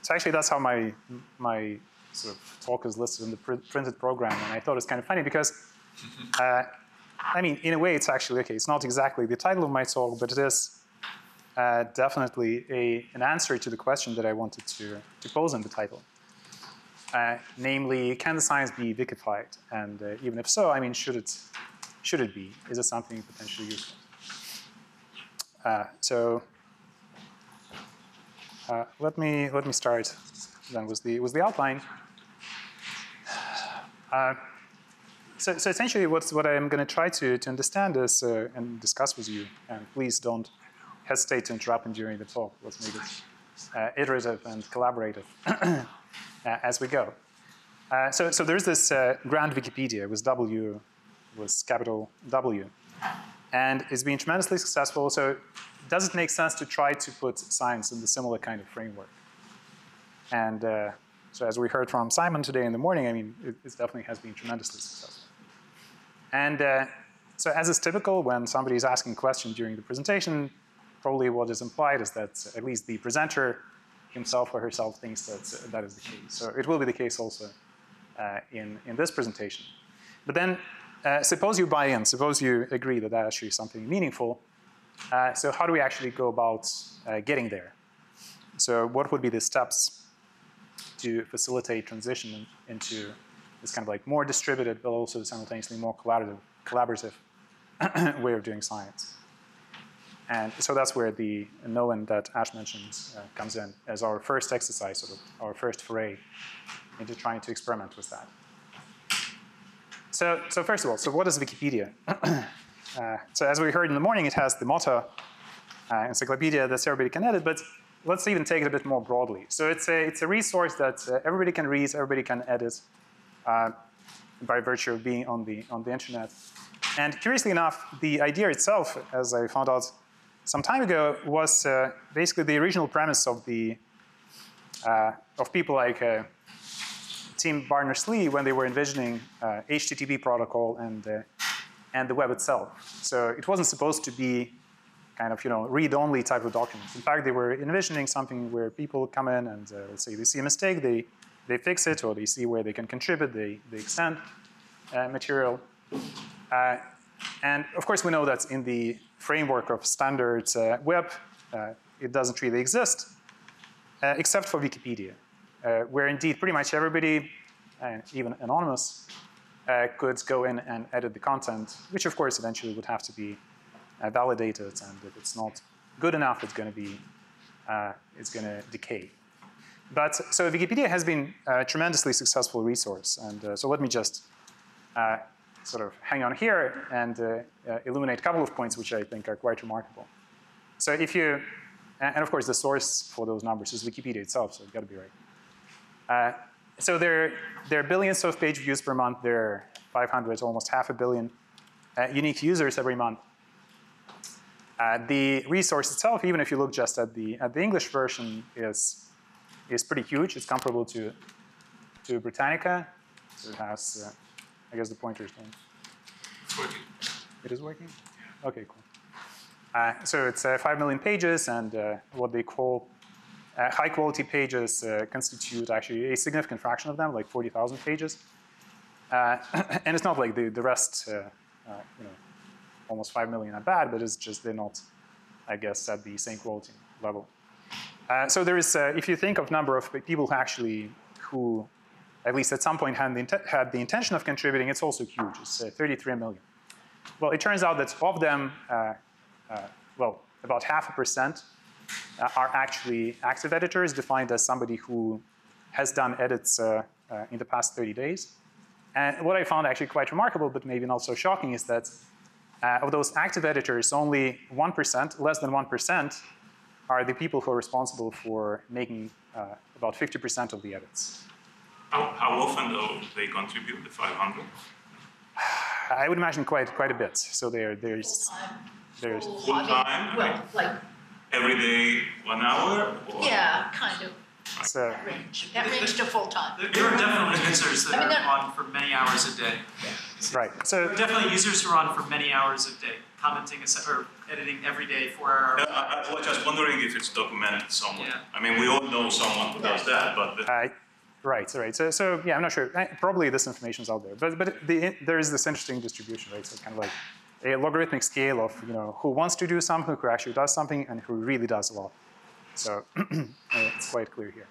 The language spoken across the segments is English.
So actually, that's how my sort of talk is listed in the printed program, and I thought it's kind of funny because, I mean, in a way, it's actually okay. It's not exactly the title of my talk, but it is definitely an answer to the question that I wanted to pose in the title. Namely, can the science be Wikifyed? And even if so, I mean, should it be? Is it something potentially useful? Let me start then with the outline. So essentially, what I'm going to try to understand is and discuss with you, and please don't hesitate to interrupt me during the talk. Let's make it iterative and collaborative as we go. So there's this grand Wikipedia with capital W, and it's been tremendously successful. So does it make sense to try to put science in the similar kind of framework? And so as we heard from Simon today in the morning, I mean, it definitely has been tremendously successful. And so as is typical, when somebody is asking a question during the presentation, probably what is implied is that at least the presenter himself or herself thinks that is the case. So it will be the case also in this presentation. But then suppose you buy in, suppose you agree that that actually is something meaningful. So how do we actually go about getting there? So what would be the steps to facilitate transition into this kind of like more distributed, but also simultaneously more collaborative way of doing science? And so that's where the knowing that Ash mentioned comes in as our first exercise, sort of our first foray into trying to experiment with that. So first of all, so what is Wikipedia? So as we heard in the morning, it has the motto, encyclopedia that everybody can edit, but let's even take it a bit more broadly. So it's a resource that everybody can read, everybody can edit by virtue of being on the internet. And curiously enough, the idea itself, as I found out some time ago, was basically the original premise of people like Tim Berners-Lee when they were envisioning HTTP protocol and the web itself. So it wasn't supposed to be kind of read-only type of documents. In fact, they were envisioning something where people come in and let's say they see a mistake, they fix it, or they see where they can contribute, they extend material. And of course, we know that in the framework of standard web, it doesn't really exist, except for Wikipedia, where indeed pretty much everybody, even anonymous, could go in and edit the content, which of course eventually would have to be validated, and if it's not good enough, it's going to decay. But so Wikipedia has been a tremendously successful resource, and so let me just sort of hang on here and illuminate a couple of points which I think are quite remarkable. So if you, and of course the source for those numbers is Wikipedia itself, so it's got to be right. So there are billions of page views per month. There are 500, almost 500 million unique users every month. The resource itself, even if you look just at the English version, is pretty huge. It's comparable to Britannica. So it has, I guess the pointer is going. It's working. It is working? Okay, cool. So it's 5 million pages, and what they call high-quality pages constitute actually a significant fraction of them, like 40,000 pages. And it's not like the rest, almost 5 million are bad, but it's just they're not, I guess, at the same quality level. So there is, if you think of number of people who at least at some point had the intention of contributing, it's also huge. It's 33 million. Well, it turns out that of them, well, about 0.5% are actually active editors, defined as somebody who has done edits in the past 30 days. And what I found actually quite remarkable, but maybe not so shocking, is that of those active editors, only 1%, less than 1%, are the people who are responsible for making about 50% of the edits. How often, though, they contribute, the 500? I would imagine quite a bit. So there's full time? Well, like every day, 1 hour? Or? Yeah, kind of. So, that range to full time. There are definitely users that are on for many hours a day. Right. So there are definitely users who are on for many hours a day. commenting or editing every day 4 hours. I was just wondering if it's documented somewhere. Yeah. I mean, we all know someone who does that, but Right. So yeah, I'm not sure. Probably this information is out there, but there is this interesting distribution, right? So kind of like a logarithmic scale of who wants to do something, who actually does something, and who really does a lot. So it's quite clear here.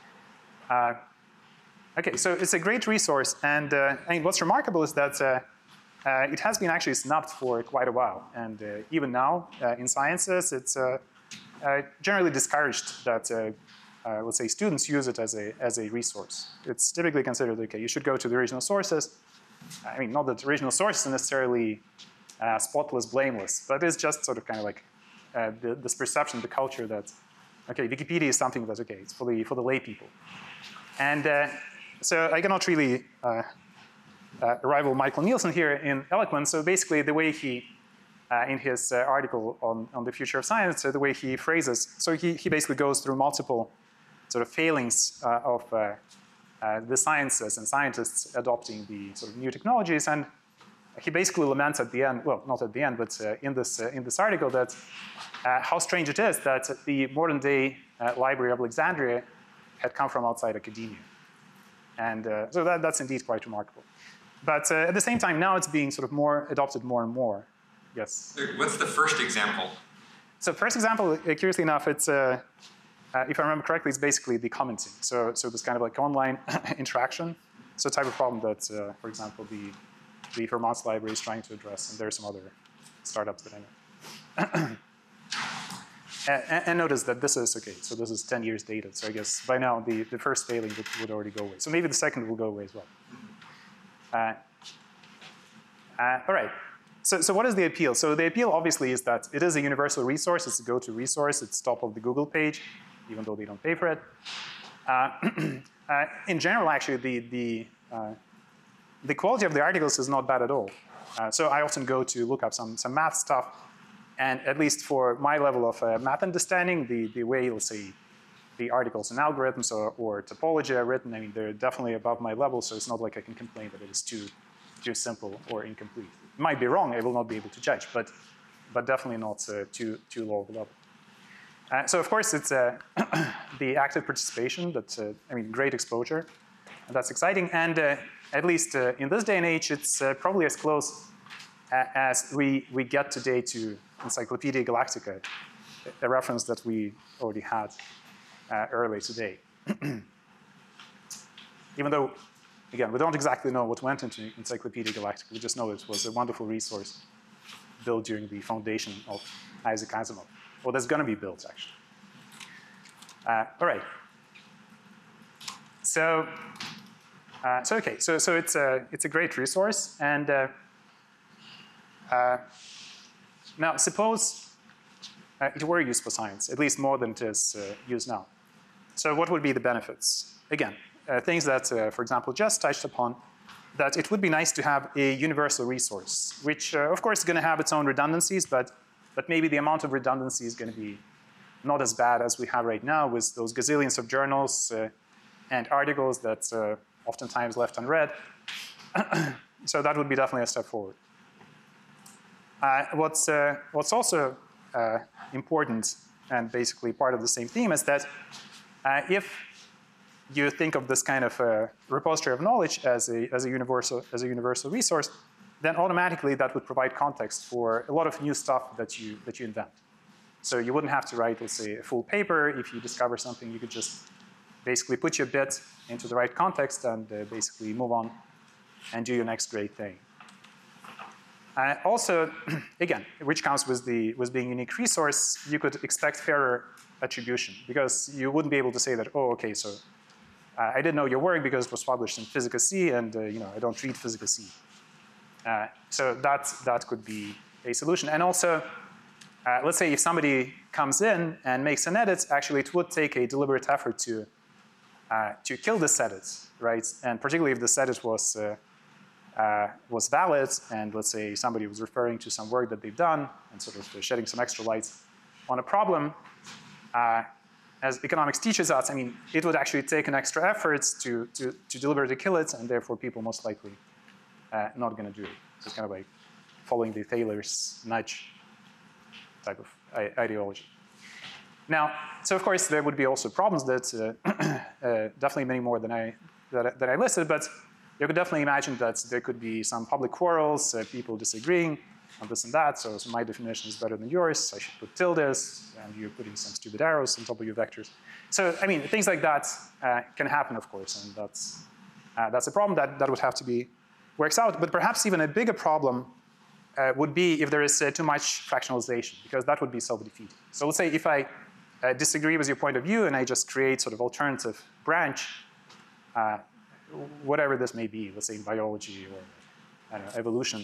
Okay, so it's a great resource, and I mean, what's remarkable is that it has been actually snubbed for quite a while, and even now in sciences, it's generally discouraged that let's say students use it as a resource. It's typically considered, okay, you should go to the original sources. I mean, not that original sources are necessarily spotless, blameless, but it's just sort of kind of like this perception, the culture that, okay, Wikipedia is something that's okay, it's for the lay people. And so I cannot really rival Michael Nielsen here in eloquence. So basically the way he, in his article on the future of science, the way he phrases, so he basically goes through multiple sort of failings of the sciences and scientists adopting the sort of new technologies, and he basically laments at the end, well, not at the end, but in this article, that how strange it is that the modern day Library of Alexandria had come from outside academia, and so that's indeed quite remarkable. But at the same time, now it's being sort of adopted more and more. Yes. What's the first example? So first example, curiously enough, it's if I remember correctly, it's basically the commenting. So this kind of like online interaction. So type of problem that, for example, the Vermont library is trying to address, and there are some other startups that I know. And notice that this is, okay, so this is 10 years dated. So I guess by now the first failing would already go away. So maybe the second will go away as well. All right. So what is the appeal? So the appeal obviously is that it is a universal resource. It's a go-to resource. It's top of the Google page, even though they don't pay for it. In general, actually, the quality of the articles is not bad at all. So I often go to look up some math stuff, and at least for my level of math understanding, the way, let's say, the articles and algorithms or topology are written, I mean, they're definitely above my level, so it's not like I can complain that it is too simple or incomplete. It might be wrong, I will not be able to judge, but definitely not too low of a level. So of course, it's the active participation, that's, I mean, great exposure, and that's exciting, and at least in this day and age, it's probably as close as we get today to Encyclopedia Galactica, a reference that we already had earlier today. Even though, again, we don't exactly know what went into Encyclopedia Galactica, we just know it was a wonderful resource built during the foundation of Isaac Asimov. Well, that's going to be built, actually. All right. So okay, so it's a great resource, and now suppose it were used for science, at least more than it is used now. So what would be the benefits? Again, things that, for example, Jess touched upon, that it would be nice to have a universal resource, which of course is going to have its own redundancies, but maybe the amount of redundancy is going to be not as bad as we have right now with those gazillions of journals and articles that oftentimes left unread. So that would be definitely a step forward. What's also important, and basically part of the same theme, is that if you think of this kind of repository of knowledge as a universal resource, then automatically that would provide context for a lot of new stuff that you invent. So you wouldn't have to write, let's say, a full paper. If you discover something, you could just basically put your bit into the right context and basically move on and do your next great thing. Also, again, which comes with being a unique resource, you could expect fairer attribution, because you wouldn't be able to say that, oh, okay, so I didn't know your work because it was published in Physica C, and I don't read Physica C. So that could be a solution. And also, let's say if somebody comes in and makes an edit, actually it would take a deliberate effort to kill this edit, right? And particularly if this edit was valid, and let's say somebody was referring to some work that they've done and sort of shedding some extra light on a problem, as economics teaches us, I mean, it would actually take an extra effort to deliberately kill it, and therefore people most likely not going to do it. So it's kind of like following the Thaler's nudge type of ideology. Now, so of course there would be also problems that definitely many more than I listed, but you could definitely imagine that there could be some public quarrels, people disagreeing on this and that. So my definition is better than yours. I should put tildes, and you're putting some stupid arrows on top of your vectors. So I mean, things like that can happen, of course, and that's a problem that would have to be worked out. But perhaps even a bigger problem would be if there is too much fractionalization, because that would be self-defeating. So let's say if I disagree with your point of view and I just create sort of alternative branch, whatever this may be, let's say in biology or I don't know, evolution.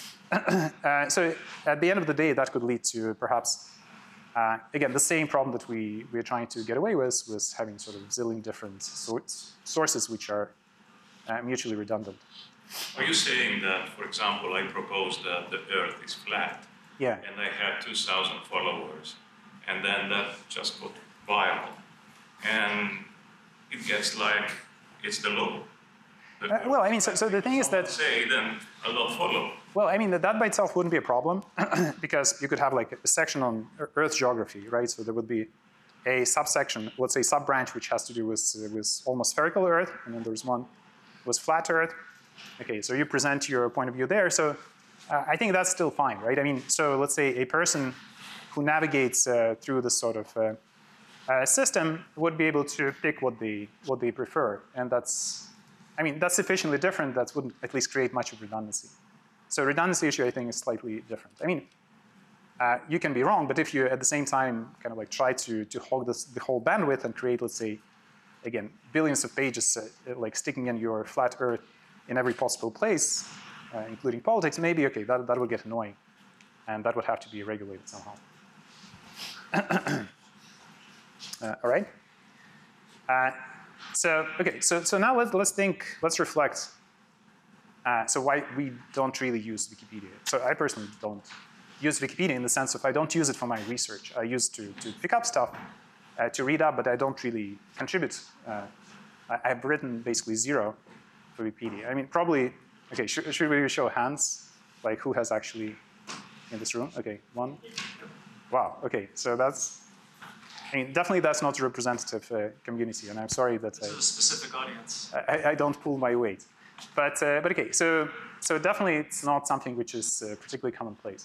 So at the end of the day, that could lead to perhaps, again, the same problem that we're trying to get away with having sort of zillion different sources which are mutually redundant. Are you saying that, for example, I propose that the Earth is flat, yeah, and I have 2,000 followers, and then that just got viral, and it gets like it's the law? Well, I mean, so the thing is that say then a lot follow. Well, I mean, that by itself wouldn't be a problem because you could have like a section on Earth geography, right? So there would be a subsection, let's say sub-branch, which has to do with almost spherical Earth, and then there's one with flat Earth. Okay, so you present your point of view there. So I think that's still fine, right? I mean, so let's say a person who navigates through this sort of system would be able to pick what they prefer, and that's sufficiently different that wouldn't at least create much of redundancy. So redundancy issue, I think, is slightly different. I mean, you can be wrong, but if you at the same time kind of like try to hog the whole bandwidth and create, let's say, again, billions of pages like sticking in your flat Earth in every possible place, including politics, maybe, okay, that would get annoying. And that would have to be regulated somehow. All right? So now let's reflect. So why we don't really use Wikipedia. So I personally don't use Wikipedia in the sense of I don't use it for my research. I use to pick up stuff, to read up, but I don't really contribute. I've written basically zero for Wikipedia. I mean, probably, okay, should we show hands? Like who has actually in this room? Okay, one. Wow, okay, so that's, I mean, definitely that's not a representative community, and I'm sorry that this is a specific audience. I don't pull my weight. But okay, so definitely it's not something which is particularly commonplace.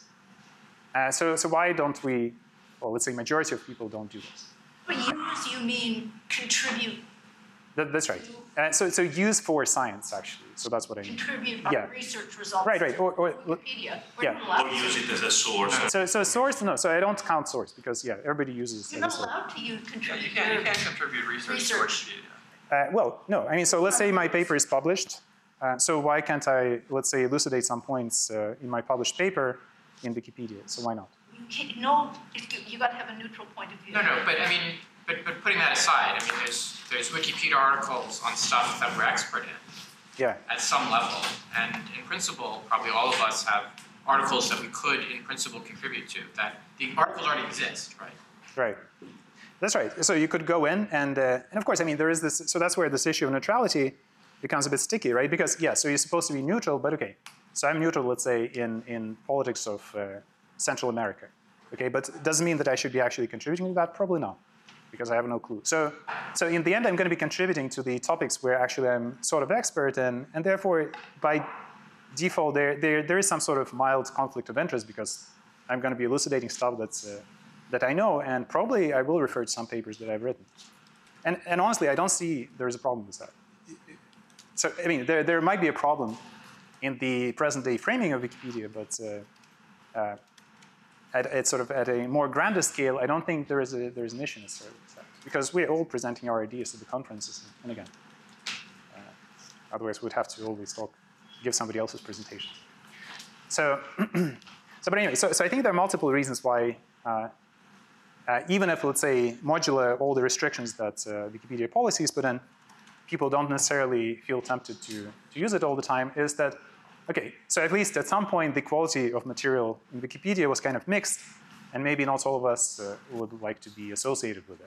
So why don't we, well, let's say majority of people don't do this. But use, you mean contribute? That's right. So use for science, actually. So that's what I mean. Contribute Yeah. research results Right. to Wikipedia. We're yeah. not allowed Or to use it as a source. So source, no. So I don't count source because yeah, everybody uses. You're not allowed to use You contribute. can't contribute research to Wikipedia. Well, no. I mean, so let's say my paper is published. So why can't I, let's say, elucidate some points in my published paper in Wikipedia? So why not? You can't, no, you got to have a neutral point of view. No, but I mean, but putting that aside, I mean, there's Wikipedia articles on stuff that we're expert in. Yeah. At some level, and in principle, probably all of us have articles that we could, in principle, contribute to. That the articles already exist, right? Right. That's right. So you could go in, and of course, I mean, there is this. So that's where this issue of neutrality becomes a bit sticky, right? Because yeah, so you're supposed to be neutral, but okay, so I'm neutral, let's say, in politics of Central America, okay, but it doesn't mean that I should be actually contributing to that. Probably not, because I have no clue. So in the end, I'm going to be contributing to the topics where actually I'm sort of expert in, and therefore, by default, there is some sort of mild conflict of interest because I'm going to be elucidating stuff that I know, and probably I will refer to some papers that I've written. And honestly, I don't see there's a problem with that. So I mean, there might be a problem in the present-day framing of Wikipedia, but at a more grander scale, I don't think there's an issue necessarily with that, because we're all presenting our ideas at the conferences, and again, otherwise we'd have to always give somebody else's presentation. So, but anyway, so I think there are multiple reasons why, even if, let's say, modular all the restrictions that Wikipedia policies put in, people don't necessarily feel tempted to use it all the time, is that, okay, so at least at some point the quality of material in Wikipedia was kind of mixed, and maybe not all of us would like to be associated with it,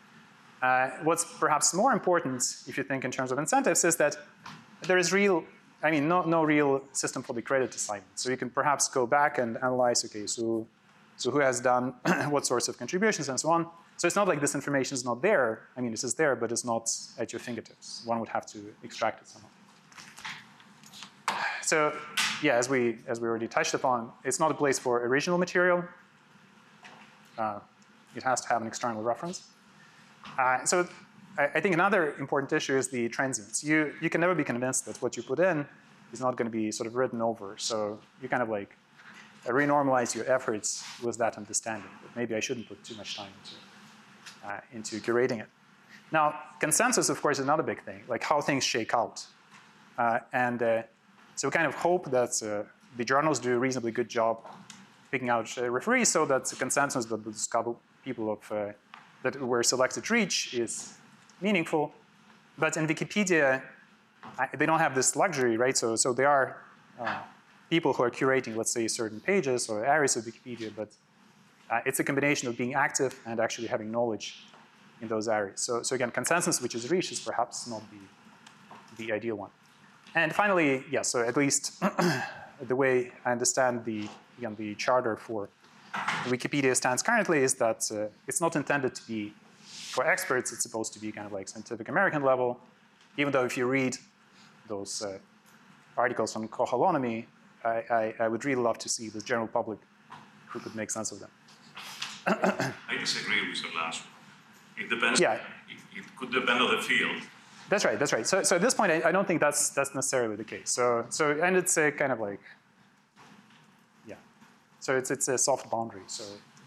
right? What's perhaps more important, if you think in terms of incentives, is that there is real I mean, no real system for the credit assignment. So you can perhaps go back and analyze, okay, so who has done what sorts of contributions and so on. So it's not like this information is not there. I mean, it is there, but it's not at your fingertips. One would have to extract it somehow. So yeah, as we already touched upon, it's not a place for original material. It has to have an external reference. So I think another important issue is the transience. You can never be convinced that what you put in is not going to be sort of written over. So you kind of like renormalize your efforts with that understanding. But maybe I shouldn't put too much time into curating it. Now, consensus, of course, is another big thing, like how things shake out. So we kind of hope that the journals do a reasonably good job picking out referees so that the consensus that those couple people that were selected reach is meaningful. But in Wikipedia, they don't have this luxury, right? So there are people who are curating, let's say, certain pages or areas of Wikipedia, but it's a combination of being active and actually having knowledge in those areas. So again, consensus which is reached is perhaps not the ideal one. And finally, yeah, so at least the way I understand the charter for Wikipedia stands currently is that it's not intended to be for experts. It's supposed to be kind of like Scientific American level, even though if you read those articles on coholonomy, I would really love to see the general public who could make sense of them. I disagree with the last one. It depends. Yeah. It could depend on the field. That's right. That's right. So at this point, I don't think that's necessarily the case. So and it's a kind of like, yeah. So it's a soft boundary. So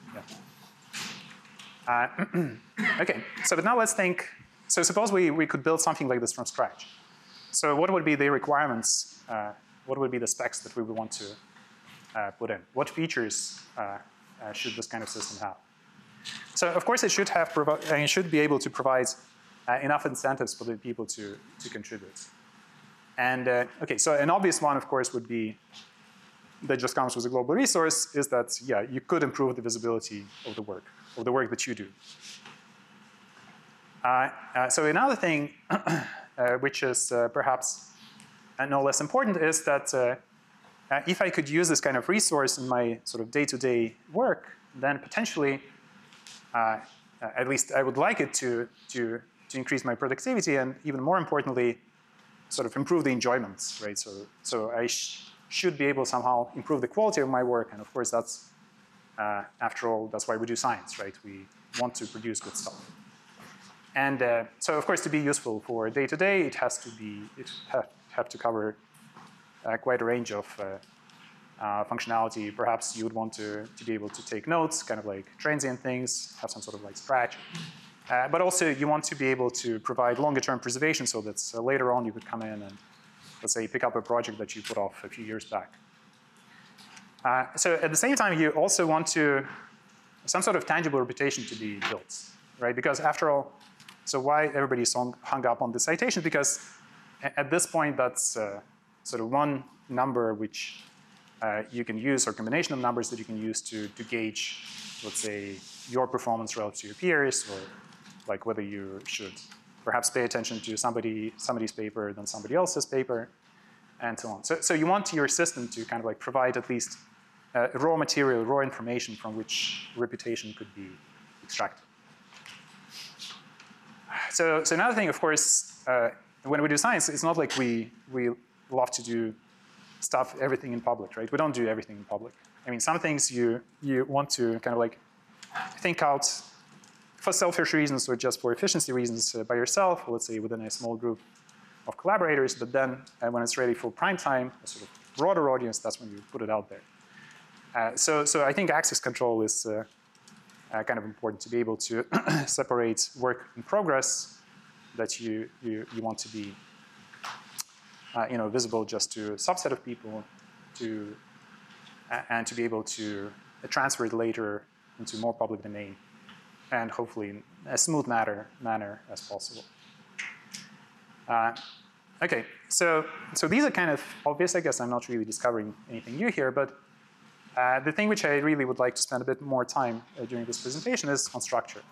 yeah. Okay. So but now let's think. So suppose we could build something like this from scratch. So what would be the requirements? What would be the specs that we would want to put in? What features should this kind of system have? So of course, it should have it should be able to provide enough incentives for the people to contribute. And okay, so an obvious one, of course, would be that just comes with a global resource is that yeah, you could improve the visibility of the work that you do. So another thing, which is perhaps no less important, is that if I could use this kind of resource in my sort of day-to-day work, then potentially, at least I would like it to increase my productivity and even more importantly, sort of improve the enjoyment, right? So I should be able to somehow improve the quality of my work, and of course that's, after all, that's why we do science, right? We want to produce good stuff. And so of course to be useful for day-to-day, it has to cover quite a range of functionality. Perhaps you would want to be able to take notes, kind of like transient things, have some sort of like scratch. But also you want to be able to provide longer-term preservation so that later on you could come in and, let's say, pick up a project that you put off a few years back. So at the same time, you also want some sort of tangible reputation to be built, right? Because after all, so why everybody's hung up on the citation? Because at this point, that's sort of one number which you can use, or combination of numbers that you can use to gauge, let's say, your performance relative to your peers, or like whether you should perhaps pay attention to somebody's paper than somebody else's paper, and so on. So you want your system to kind of like provide at least raw material, raw information from which reputation could be extracted. So another thing, of course, when we do science, it's not like we love to do everything in public, right? We don't do everything in public. I mean, some things you want to kind of like think out for selfish reasons or just for efficiency reasons by yourself, let's say within a small group of collaborators, but then when it's ready for prime time, a sort of broader audience, that's when you put it out there. So I think access control is kind of important to be able to separate work in progress that you want to be visible just to a subset of people, and to be able to transfer it later into more public domain, and hopefully in a smooth manner as possible. Okay, so these are kind of obvious. I guess I'm not really discovering anything new here, but the thing which I really would like to spend a bit more time during this presentation is on structure.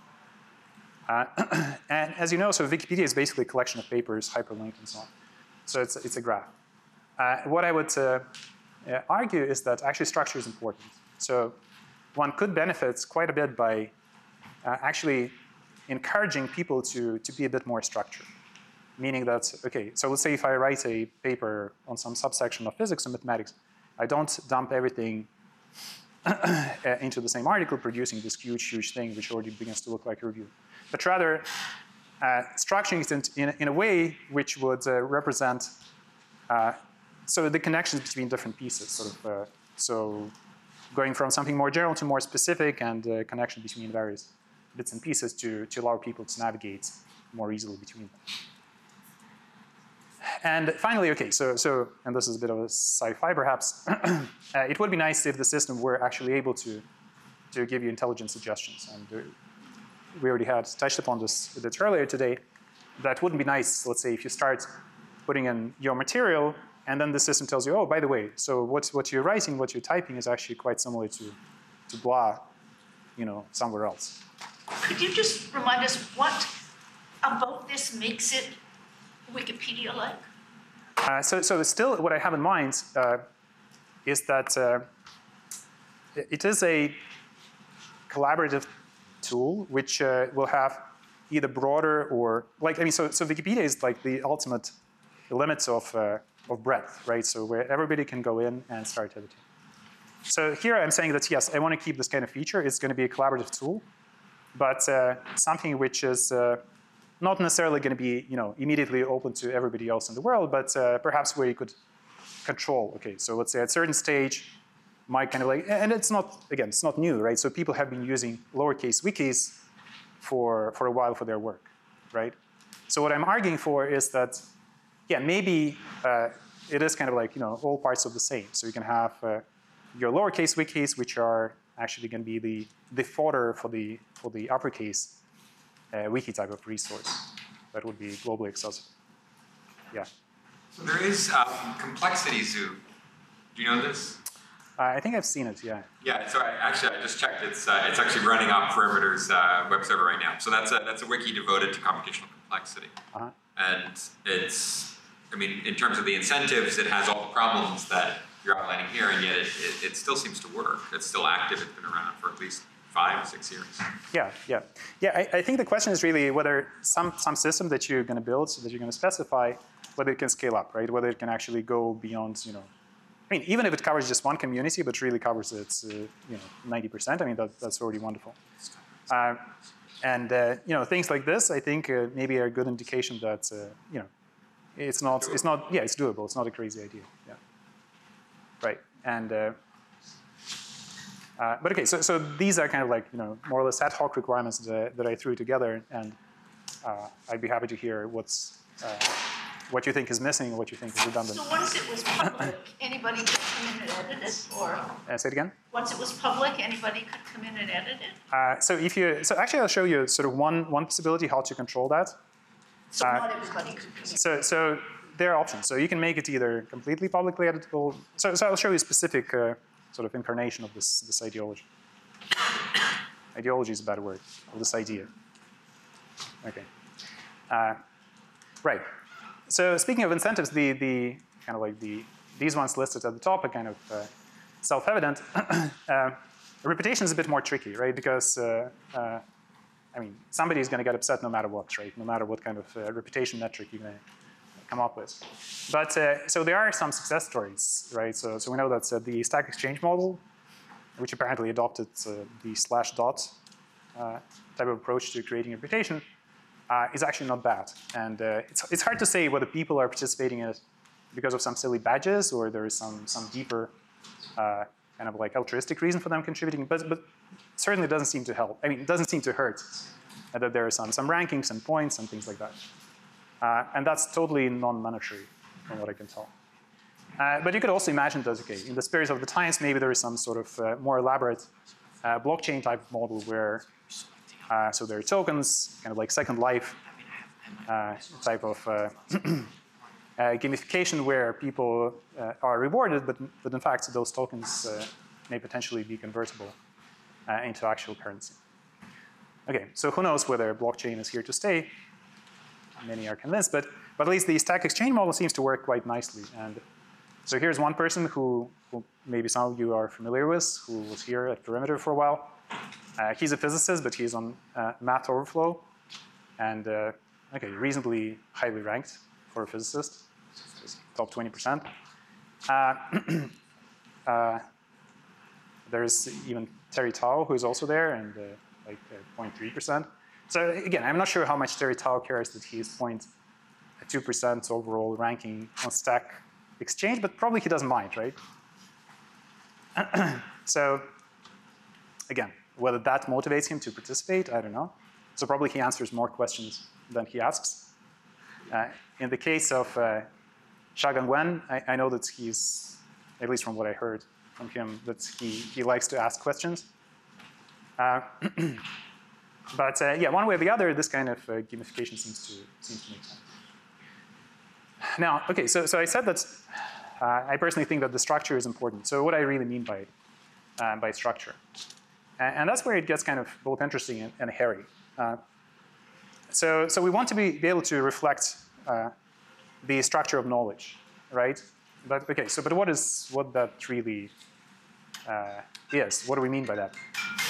And as you know, so Wikipedia is basically a collection of papers, hyperlinked, and so on. So it's a graph. what I would argue is that actually structure is important. So one could benefit quite a bit by actually encouraging people to be a bit more structured. Meaning that, okay, so let's say if I write a paper on some subsection of physics or mathematics, I don't dump everything into the same article, producing this huge thing which already begins to look like a review. But rather, structuring it in a way which would represent so the connections between different pieces, sort of, so going from something more general to more specific and connection between various bits and pieces to allow people to navigate more easily between them. And finally, okay, so and this is a bit of a sci-fi perhaps, it would be nice if the system were actually able to give you intelligent suggestions. And we already had touched upon this a bit earlier today. That wouldn't be nice, let's say, if you start putting in your material and then the system tells you, oh, by the way, so what you're writing, what you're typing is actually quite similar to blah, somewhere else. Could you just remind us what about this makes it Wikipedia-like? So still what I have in mind is that it is a collaborative tool which will have either broader or, so Wikipedia is like the ultimate limits of breadth, right? So where everybody can go in and start editing. So here I'm saying that, yes, I want to keep this kind of feature. It's going to be a collaborative tool, but something which is not necessarily going to be, immediately open to everybody else in the world, but perhaps where you could control. Okay, so let's say at a certain stage, might kind of and it's not, again, it's not new, right? So people have been using lowercase wikis for a while for their work, right? So what I'm arguing for is that, yeah, maybe it is kind of all parts of the same. So you can have your lowercase wikis, which are actually going to be the fodder for the uppercase wiki type of resource that would be globally accessible. Yeah. So there is Complexity Zoo. Do you know this? I think I've seen it. Yeah. Yeah. So I just checked. It's actually running off Perimeter's web server right now. So that's a wiki devoted to computational complexity. Uh-huh. And it's, in terms of the incentives, it has all the problems that you're outlining here, and yet it still seems to work. It's still active. It's been around for at least 5 or 6 years. Yeah. I think the question is really whether some system that you're going to build, so that you're going to specify, whether it can scale up, right? Whether it can actually go beyond, even if it covers just one community, but really covers its, 90%. That's already wonderful. Things like this, I think, maybe are a good indication that, it's doable. It's not a crazy idea. Yeah. Right. And but okay, so these are kind of more or less ad hoc requirements that I threw together, and I'd be happy to hear what you think is missing, what you think is redundant. So once it was public, anybody could come in and edit it, or? Say it again? Once it was public, anybody could come in and edit it? So actually I'll show you sort of one possibility how to control that. So not everybody could come in. So there are options. So you can make it either completely publicly editable. So I'll show you a specific sort of incarnation of this ideology. Ideology is a bad word, of this idea. Okay. Right. So speaking of incentives, the kind of these ones listed at the top are kind of self-evident. Reputation is a bit more tricky, right? Because somebody's going to get upset no matter what, right? No matter what kind of reputation metric you're going to come up with. But so there are some success stories, right? So we know that the Stack Exchange model, which apparently adopted the /dot type of approach to creating reputation, is actually not bad. And it's hard to say whether people are participating in it because of some silly badges or there is some deeper kind of altruistic reason for them contributing. But certainly it doesn't seem to help. It doesn't seem to hurt that there are some rankings and points and things like that. And that's totally non-monetary from what I can tell. But you could also imagine that, okay, in the spirit of the times, maybe there is some sort of more elaborate blockchain type model where so there are tokens, kind of like Second Life type of gamification where people are rewarded, but in fact those tokens may potentially be convertible into actual currency. Okay, so who knows whether blockchain is here to stay? Many are convinced, but at least the Stack Exchange model seems to work quite nicely. And So here's one person who maybe some of you are familiar with, who was here at Perimeter for a while. He's a physicist, but he's on Math Overflow, and okay, reasonably highly ranked for a physicist, top 20%. There's even Terry Tao, who's also there, and like 0.3%. So again, I'm not sure how much Terry Tao cares that he's 0.2% overall ranking on Stack Exchange, but probably he doesn't mind, right? So again, whether that motivates him to participate, I don't know. So probably he answers more questions than he asks. In the case of Xiaogang Wen, I know that he's, at least from what I heard from him, that he likes to ask questions. But yeah, one way or the other, this kind of gamification seems to make sense. Now, okay, so I said that I personally think that the structure is important. So what I really mean by structure. And that's where it gets kind of both interesting and hairy. So we want to be able to reflect the structure of knowledge, right? But okay, so but what that really is? What do we mean by that?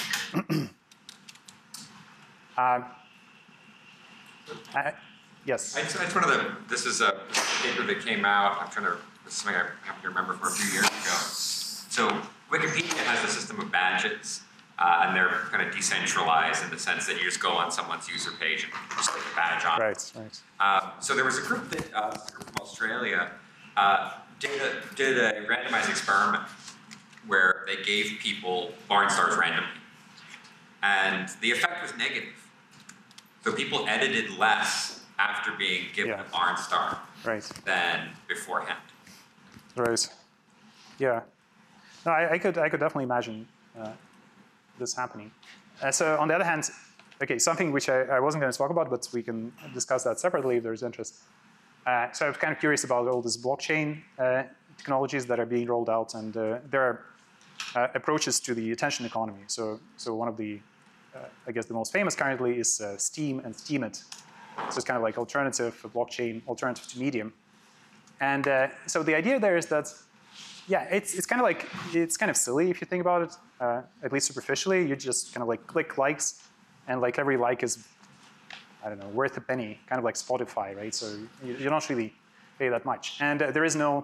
Yes. It's one of the. This is a paper that came out. This is something I happen to remember from a few years ago. So Wikipedia has a system of badges. And they're kind of decentralized in the sense that you just go on someone's user page and just click a badge on it. Right. So there was a group from Australia did a randomized experiment where they gave people barn stars randomly. And the effect was negative. So people edited less after being given a barn star than beforehand. Right. Yeah. No, I could definitely imagine this happening. So on the other hand, okay, something which I wasn't going to talk about, but we can discuss that separately if there's interest. So I'm kind of curious about all these blockchain technologies that are being rolled out, and there are approaches to the attention economy. So one of the, I guess the most famous currently is Steem and Steemit. So it's kind of like alternative blockchain, alternative to Medium. And so the idea there is that, yeah, it's kind of like, it's kind of silly if you think about it, at least superficially. You just kind of like click likes, and like every like is, I don't know, worth a penny, kind of like Spotify, right? So you don't really pay that much. And there is no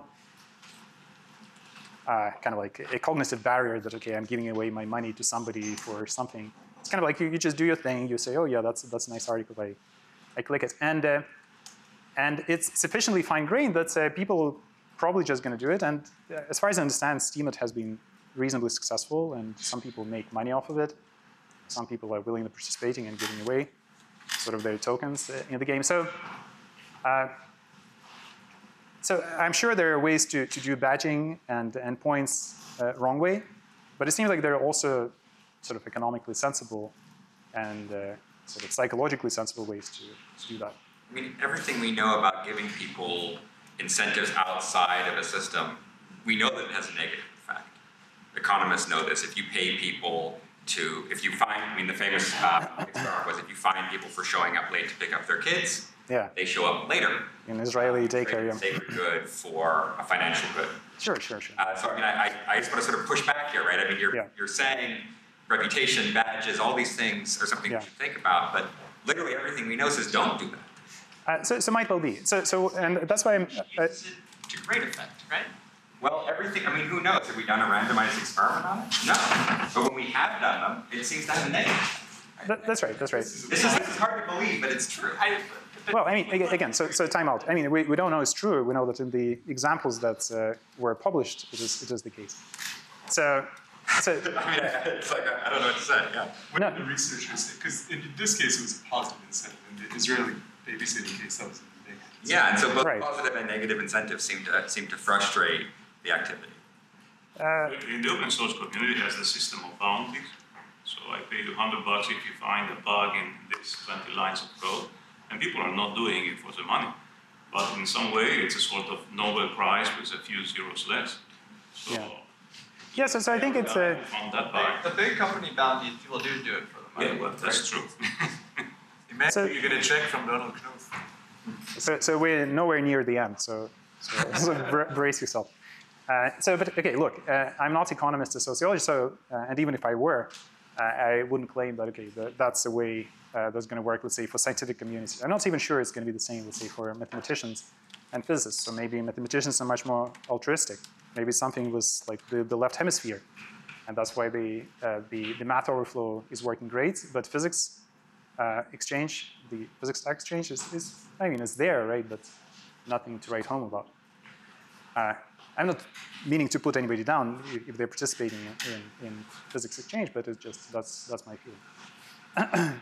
kind of like a cognitive barrier that, okay, I'm giving away my money to somebody for something. It's kind of like you just do your thing. You say, oh yeah, that's a nice article. I click it. And it's sufficiently fine-grained that people probably just going to do it. And as far as I understand, Steemit has been reasonably successful, and some people make money off of it. Some people are willing to participating and giving away sort of their tokens in the game. So I'm sure there are ways to do badging and endpoints wrong way, but it seems like there are also sort of economically sensible and sort of psychologically sensible ways to do that. I mean, everything we know about giving people incentives outside of a system, we know that it has a negative effect. Economists know this. If you pay people if you find, I mean, the famous experiment was if you find people for showing up late to pick up their kids, they show up later. In Israeli daycare. Sacred good for a financial good. Sure. So I mean, I just want to sort of push back here, right? I mean, you're saying reputation, badges, all these things are something we should think about, but literally everything we know says don't do that. So might well be. So and that's why I'm. To great effect, right? Well, everything. I mean, who knows? Have we done a randomized experiment on it? No. But when we have done them, it seems to have a negative. That's right. This is hard to believe, but it's true. Well, I mean, again, so time out. I mean, we don't know it's true. We know that in the examples that were published, it is the case. So I mean, it's like I don't know what to say. Yeah. What did the researchers say? Because in this case, it was a positive incentive. In the Israeli babysitting case, that was a negative. Yeah, and so both positive and negative incentives seem to frustrate the activity. In the open source community has the system of bounties. So I pay you $100 if you find a bug in this 20 lines of code, and people are not doing it for the money. But in some way, it's a sort of Nobel Prize with a few zeros less. So yeah, so I think it's a... The big company bounty, people do it for the money. Yeah, well, that's true. Imagine you get a check from Donald Knuth. So we're nowhere near the end, so brace yourself. But okay, look, I'm not economist or sociologist, so, and even if I were, I wouldn't claim that, okay, that's the way that's going to work, let's say, for scientific communities. I'm not even sure it's going to be the same, let's say, for mathematicians and physicists. So maybe mathematicians are much more altruistic. Maybe something was like the left hemisphere, and that's why the math overflow is working great, but physics exchange, the physics stack exchange is I mean, it's there, right, but nothing to write home about. I'm not meaning to put anybody down if they're participating in physics exchange, but it's just, that's my feeling.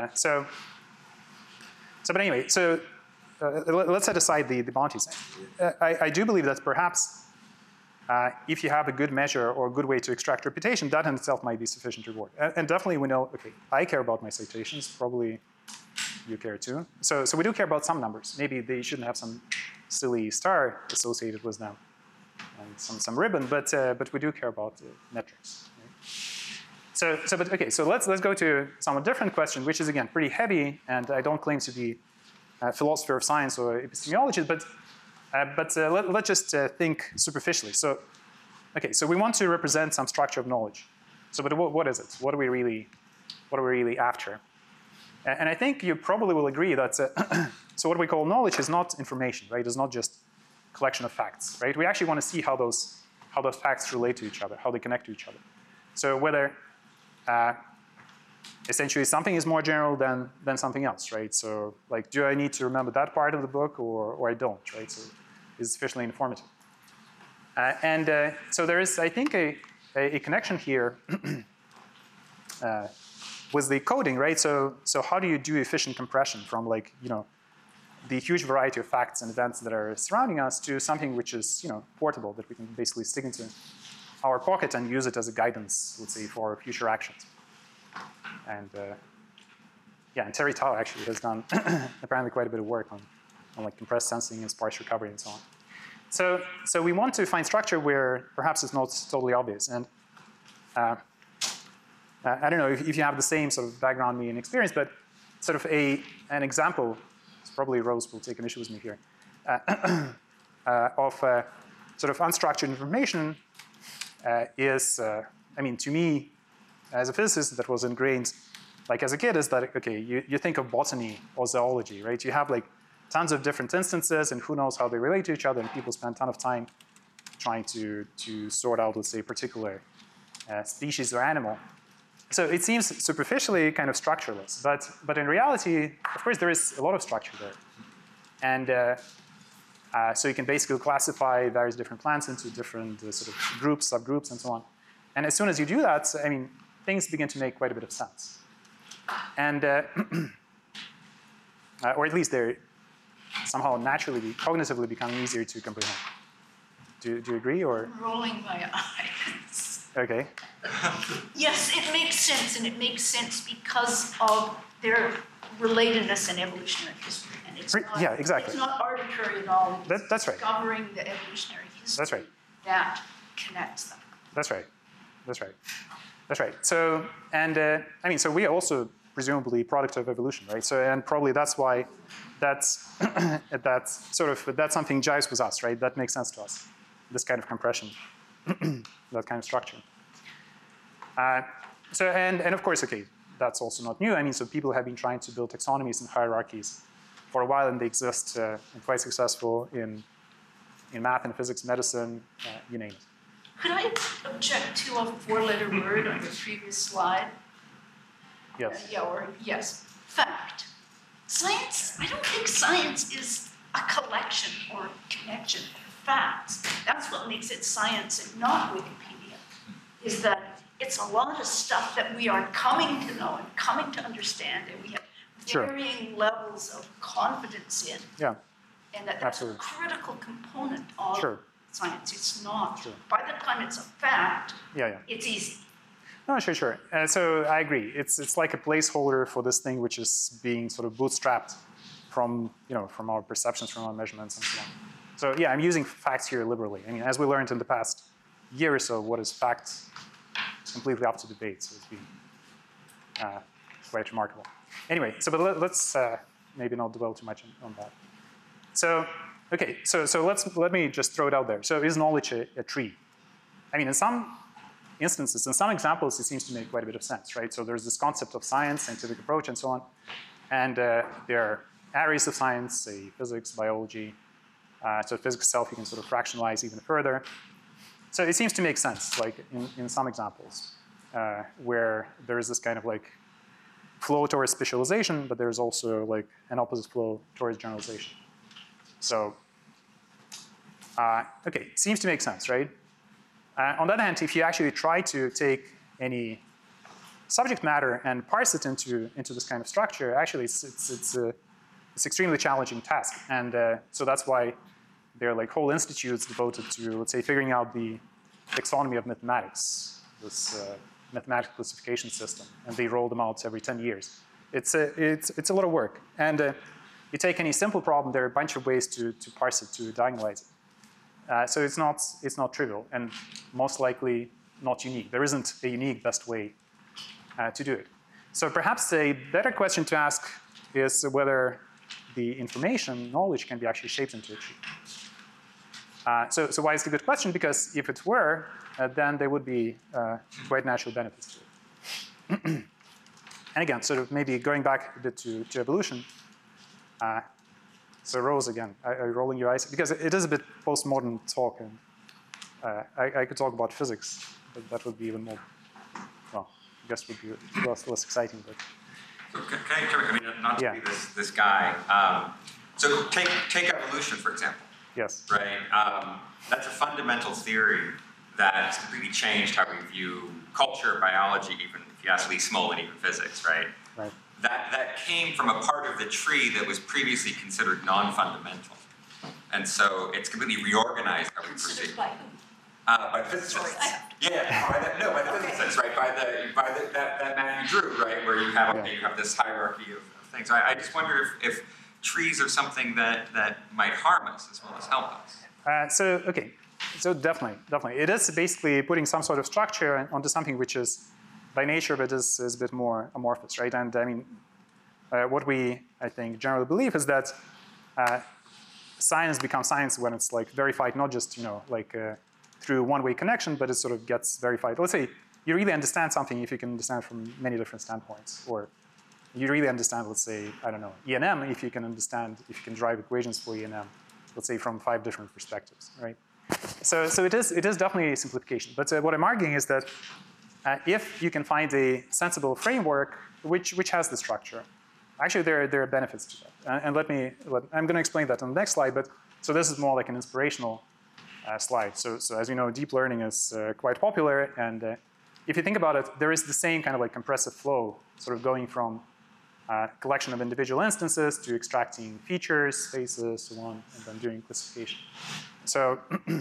But anyway, let's set aside the bounties. I do believe that perhaps if you have a good measure or a good way to extract reputation, that in itself might be sufficient reward. And definitely we know, okay, I care about my citations, probably you care too. So we do care about some numbers. Maybe they shouldn't have some silly star associated with them and some ribbon, but we do care about metrics. Right? So let's go to a somewhat different question, which is again pretty heavy, and I don't claim to be a philosopher of science or epistemologist, but let's just think superficially. So we want to represent some structure of knowledge. So, but what is it? What are we really after? And I think you probably will agree that so what we call knowledge is not information, right? It's not just collection of facts, right? We actually want to see how those facts relate to each other, how they connect to each other. So whether essentially something is more general than something else, right? So like, do I need to remember that part of the book or I don't, right? So it's sufficiently informative. So there is, I think, a connection here with the coding, right? So how do you do efficient compression from like, the huge variety of facts and events that are surrounding us to something which is, portable, that we can basically stick into our pocket and use it as a guidance, let's say, for future actions. And and Terry Tao actually has done apparently quite a bit of work on like compressed sensing and sparse recovery and so on. So we want to find structure where perhaps it's not totally obvious. And I don't know if you have the same sort of background me and experience, but sort of an example, probably Rose will take an issue with me here, of sort of unstructured information is, I mean, to me, as a physicist that was ingrained, like as a kid, is that, okay, you think of botany or zoology, right? You have like tons of different instances and who knows how they relate to each other, and people spend a ton of time trying to sort out, let's say, a particular species or animal. So it seems superficially kind of structureless, but in reality, of course, there is a lot of structure there. And so you can basically classify various different plants into different sort of groups, subgroups, and so on. And as soon as you do that, I mean, things begin to make quite a bit of sense. And, or at least they're somehow naturally, cognitively becoming easier to comprehend. Do you agree, or? I'm rolling my eyes. Okay. Yes, it makes sense, and it makes sense because of their relatedness in evolutionary history. And it's not, yeah, exactly. It's not arbitrary at all. It's that's right. Discovering the evolutionary history. That's right. That connects them. That's right. That's right. That's right. So, and I mean, so we are also presumably product of evolution, right? So, and probably that's why that's something jives with us, right? That makes sense to us. This kind of compression, that kind of structure. So, and of course, okay, that's also not new. I mean, so people have been trying to build taxonomies and hierarchies for a while, and they exist and quite successful in math and physics, medicine, you name it. Could I object to a four-letter word on the previous slide? Yes. Yes. Fact. Science, I don't think science is a collection or connection of facts. That's what makes it science and not Wikipedia, is that it's a lot of stuff that we are coming to know and coming to understand, and we have varying levels of confidence in. Yeah. And that's absolutely a critical component of science. It's not. Sure. By the time it's a fact, it's easy. No, sure. So I agree. It's like a placeholder for this thing which is being sort of bootstrapped from from our perceptions, from our measurements, and so on. So yeah, I'm using facts here liberally. I mean, as we learned in the past year or so, what is fact is completely up to debate. So it's been quite remarkable. Anyway, so but let's maybe not dwell too much on that. So Okay, so let me just throw it out there. So is knowledge a tree? I mean, in some instances, in some examples, it seems to make quite a bit of sense, right? So there's this concept of science, scientific approach, and so on. And there are areas of science, say physics, biology. So physics itself you can sort of fractionalize even further. So it seems to make sense, like in some examples, where there is this kind of like flow towards specialization, but there's also like an opposite flow towards generalization. So, okay, seems to make sense, right? On the other hand, if you actually try to take any subject matter and parse it into this kind of structure, actually it's extremely challenging task. And so that's why there are like whole institutes devoted to, let's say, figuring out the taxonomy of mathematics, this mathematical classification system, and they roll them out every 10 years. It's a lot of work. And you take any simple problem, there are a bunch of ways to parse it, to diagonalize it. So it's not trivial, and most likely not unique. There isn't a unique best way to do it. So perhaps a better question to ask is whether the information, knowledge, can be actually shaped into a tree. So why is it a good question? Because if it were, then there would be quite natural benefits to it. And again, sort of maybe going back a bit to evolution. So Rose, again, are you rolling your eyes? Because it is a bit postmodern talk, and I could talk about physics, but that would be even more, well, I guess would be less exciting. But so can I mean, not to be this guy. So take evolution, for example. Yes. Right? That's a fundamental theory that's completely changed how we view culture, biology, even if you ask Lee Smolin, even physics, right? Right. That came from a part of the tree that was previously considered non-fundamental. And so it's completely reorganized how we perceive. By who? By physicists. Yeah, by the physicists, right? By that map you drew, right? Where you have you have this hierarchy of things. I just wonder if trees are something that might harm us as well as help us. So definitely. It is basically putting some sort of structure onto something which is by nature of it is a bit more amorphous, right? And I mean, what we, I think, generally believe is that science becomes science when it's like verified, not just, through one-way connection, but it sort of gets verified. Let's say you really understand something if you can understand from many different standpoints, or you really understand, let's say, I don't know, ENM if you can drive equations for ENM, let's say from 5 different perspectives, right? So it is definitely a simplification. But what I'm arguing is that if you can find a sensible framework which has the structure, actually there are benefits to that. And I'm going to explain that on the next slide. But so this is more like an inspirational slide. So as you know, deep learning is quite popular. And if you think about it, there is the same kind of like compressive flow, sort of going from collection of individual instances to extracting features, spaces, so on, and then doing classification. So,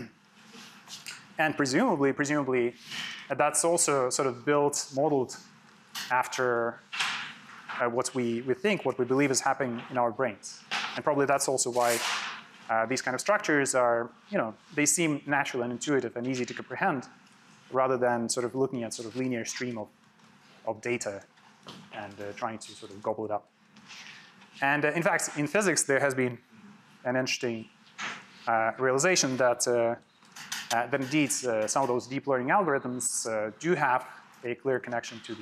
and presumably, that's also sort of modeled after what we believe is happening in our brains. And probably that's also why these kind of structures are, they seem natural and intuitive and easy to comprehend, rather than sort of looking at sort of linear stream of data and trying to sort of gobble it up. And in fact, in physics, there has been an interesting realization that indeed some of those deep learning algorithms do have a clear connection to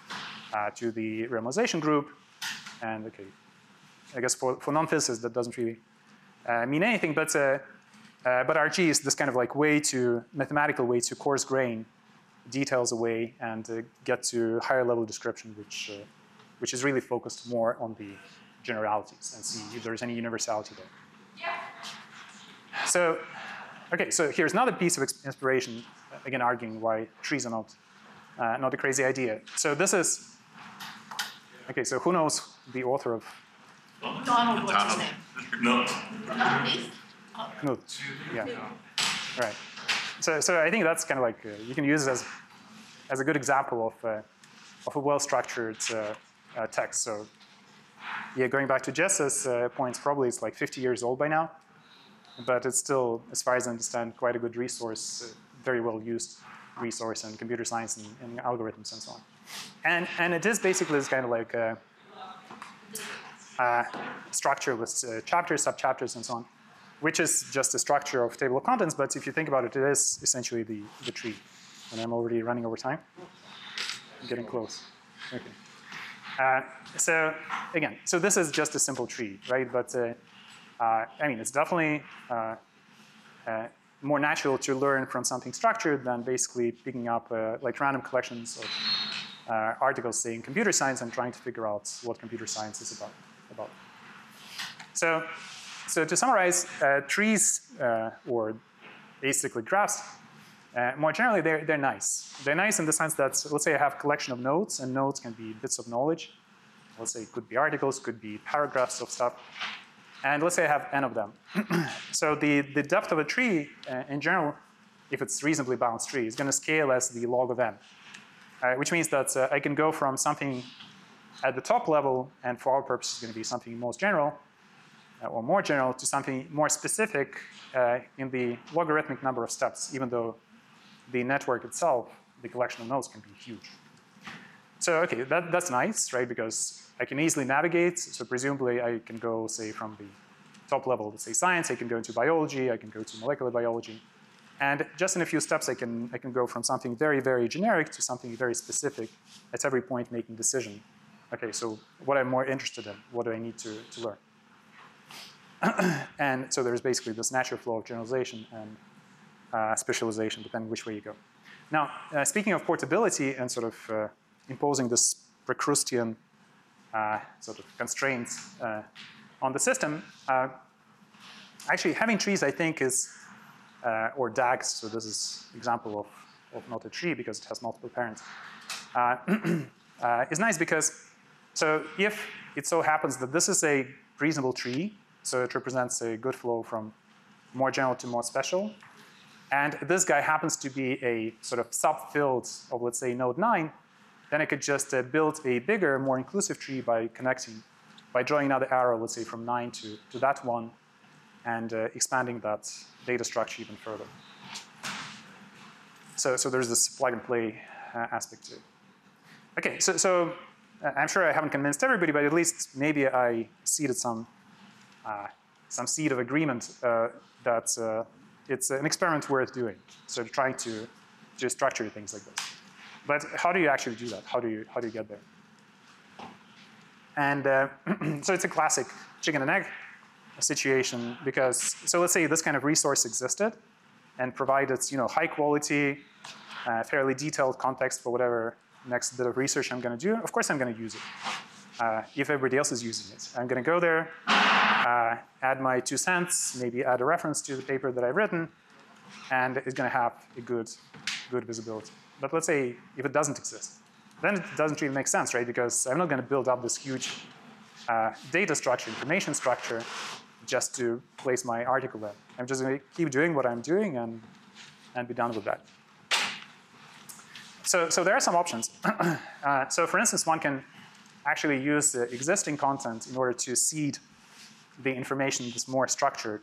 the renormalization group. And okay, I guess for non-physicists that doesn't really mean anything, but RG is this kind of like mathematical way to coarse grain details away and get to higher level description, which is really focused more on the generalities and see if there's any universality there. So, okay, so here's another piece of inspiration, again arguing why trees are not a crazy idea. So this is, okay, so who knows the author of? Donald, what's his name? No. Knuth. Yeah. Right. So I think that's kind of like you can use it as a good example of a well-structured text. So yeah, going back to Jess's points, probably it's like 50 years old by now, but it's still, as far as I understand, quite a good resource, very well used resource in computer science and algorithms and so on. And it is basically this kind of like structure with chapters, sub-chapters, and so on. which is just a structure of table of contents, but if you think about it, it is essentially the tree. And I'm already running over time. I'm getting close. Okay. So again, so this is just a simple tree, right? But I mean, it's definitely more natural to learn from something structured than basically picking up like random collections of articles, say, in computer science and trying to figure out what computer science is about. So to summarize, trees or basically graphs, more generally, they're nice. They're nice in the sense that, let's say I have a collection of nodes, and nodes can be bits of knowledge. Let's say it could be articles, could be paragraphs of stuff. And let's say I have n of them. So the depth of a tree, in general, if it's reasonably balanced tree, is going to scale as the log of n. Which means that I can go from something at the top level, and for our purposes, going to be something most general, or more general, to something more specific in the logarithmic number of steps, even though the network itself, the collection of nodes, can be huge. So okay, that's nice, right? Because I can easily navigate. So presumably, I can go, say, from the top level, let's say science. I can go into biology. I can go to molecular biology. And just in a few steps, I can go from something very, very generic to something very specific at every point making decision. Okay, so what I'm more interested in, what do I need to learn? And so there's basically this natural flow of generalization and specialization, depending which way you go. Now, speaking of portability and sort of imposing this Precrustian sort of constraints on the system, actually having trees, I think, is or DAGs, so this is an example of not a tree because it has multiple parents, is nice because, so if it so happens that this is a reasonable tree, so it represents a good flow from more general to more special, and this guy happens to be a sort of subfield of, let's say, node 9, then I could just build a bigger, more inclusive tree by connecting, by drawing another arrow, let's say, from 9 to that one, and expanding that data structure even further. So there's this plug and play aspect to it. Okay, so I'm sure I haven't convinced everybody, but at least maybe I seeded some seed of agreement that it's an experiment worth doing. So trying to structure things like this. But how do you actually do that? How do you get there? And so it's a classic chicken and egg situation because, so let's say this kind of resource existed and provided, high quality, fairly detailed context for whatever next bit of research I'm going to do. Of course, I'm going to use it. If everybody else is using it, I'm going to go there, add my 2 cents, maybe add a reference to the paper that I've written, and it's going to have a good visibility. But let's say if it doesn't exist, then it doesn't really make sense, right? Because I'm not going to build up this huge data structure, information structure, just to place my article there. I'm just going to keep doing what I'm doing and be done with that. So there are some options. So for instance, one can actually use the existing content in order to seed the information that's more structured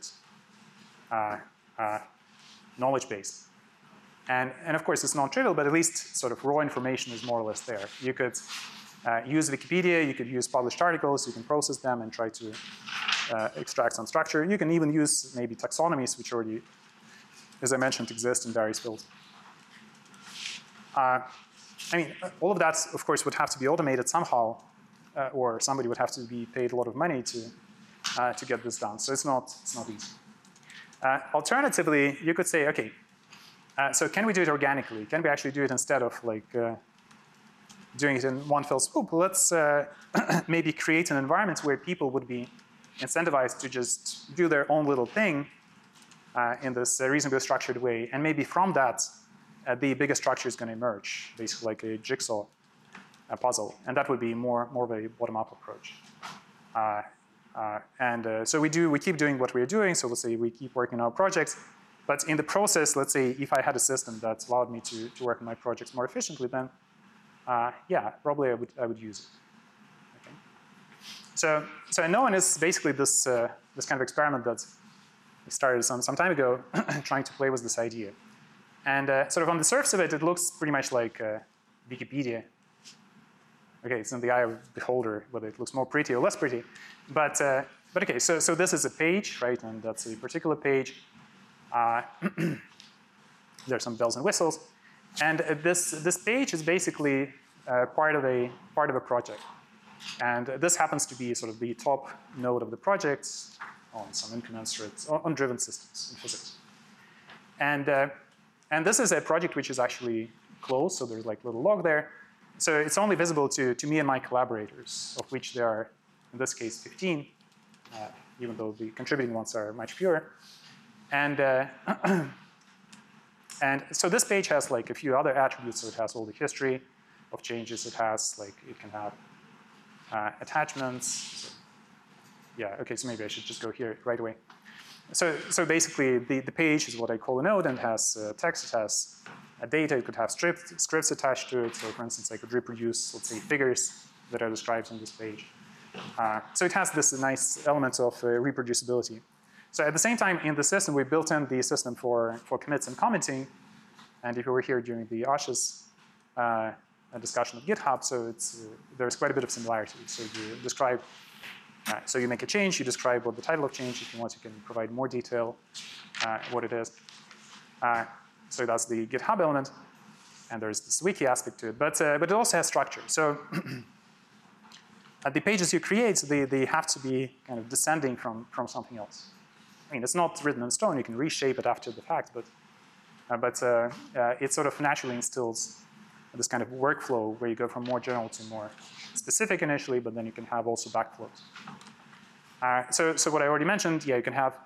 knowledge base. And of course, it's non-trivial, but at least sort of raw information is more or less there. You could use Wikipedia, you could use published articles, you can process them and try to extract some structure. You can even use maybe taxonomies, which already, as I mentioned, exist in various fields. I mean, all of that, of course, would have to be automated somehow, or somebody would have to be paid a lot of money to get this done. So it's not easy. Alternatively, you could say, okay, so can we do it organically? Can we actually do it instead of like doing it in one fell swoop? Let's maybe create an environment where people would be incentivized to just do their own little thing in this reasonably structured way. And maybe from that, the bigger structure is going to emerge, basically like a jigsaw puzzle. And that would be more of a bottom-up approach. So we keep doing what we're doing. So let's say we keep working on our projects. But in the process, let's say if I had a system that allowed me to work on my projects more efficiently, then yeah, probably I would use it. Okay. So NOAN is basically this kind of experiment that we started some time ago, trying to play with this idea. And sort of on the surface of it, it looks pretty much like Wikipedia. Okay, it's in the eye of the beholder whether it looks more pretty or less pretty. But But okay, so this is a page, right? And that's a particular page. There's some bells and whistles. And this page is basically part of a project. And this happens to be sort of the top node of the project on some incommensurate, on driven systems in physics. And this is a project which is actually closed, so there's like a little log there. So it's only visible to me and my collaborators, of which there are, in this case, 15, even though the contributing ones are much fewer. And so this page has like a few other attributes. So it has all the history of changes. It has like, it can have attachments. So, yeah, okay, so maybe I should just go here right away. So basically, the page is what I call a node and has text, it has data, it could have scripts attached to it. So for instance, I could reproduce, let's say, figures that are described on this page. So it has this nice element of reproducibility. So at the same time, in the system, we built in the system for commits and commenting. And if you were here during the Ashes discussion of GitHub, so there's quite a bit of similarity. So you describe, so you make a change, you describe what the title of change. If you want, you can provide more detail what it is. So that's the GitHub element, and there's this wiki aspect to it. But it also has structure. So the pages you create, they have to be kind of descending from something else. I mean, it's not written in stone. You can reshape it after the fact, but it sort of naturally instills this kind of workflow where you go from more general to more specific initially, but then you can have also backflows. So what I already mentioned, yeah, you can have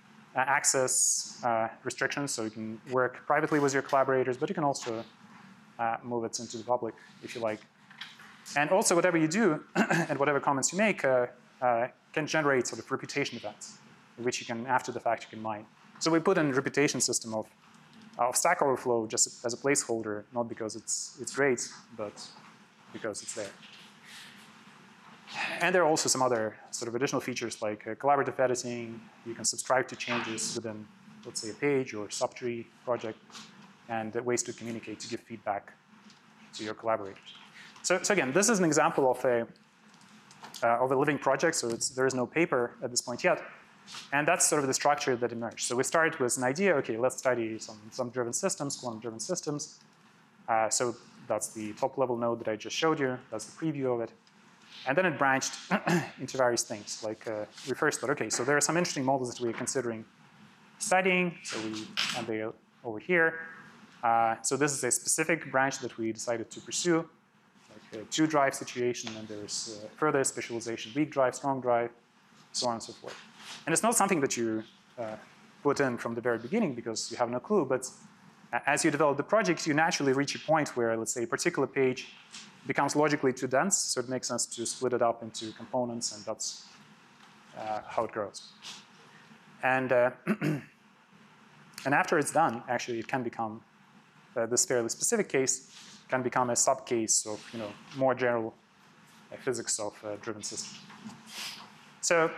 access restrictions, so you can work privately with your collaborators, but you can also move it into the public if you like. And also, whatever you do and whatever comments you make can generate sort of reputation events, which you can, after the fact, you can mine. So we put in a reputation system of Stack Overflow just as a placeholder, not because it's great, but because it's there. And there are also some other sort of additional features like collaborative editing. You can subscribe to changes within, let's say, a page or subtree project, and ways to communicate, to give feedback to your collaborators. So again, this is an example of a living project. So there is no paper at this point yet. And that's sort of the structure that emerged. So we started with an idea, okay, let's study some driven systems, quantum-driven systems. So that's the top-level node that I just showed you. That's the preview of it. And then it branched into various things. Like we first thought, okay, so there are some interesting models that we're considering studying. So and they are over here. So this is a specific branch that we decided to pursue, like a two-drive situation. And there's further specialization, weak drive, strong drive, so on and so forth. And it's not something that you put in from the very beginning because you have no clue. But as you develop the project, you naturally reach a point where, let's say, a particular page becomes logically too dense. So it makes sense to split it up into components, and that's how it grows. And after it's done, actually, it can become, this fairly specific case can become a sub-case of more general physics of driven systems. So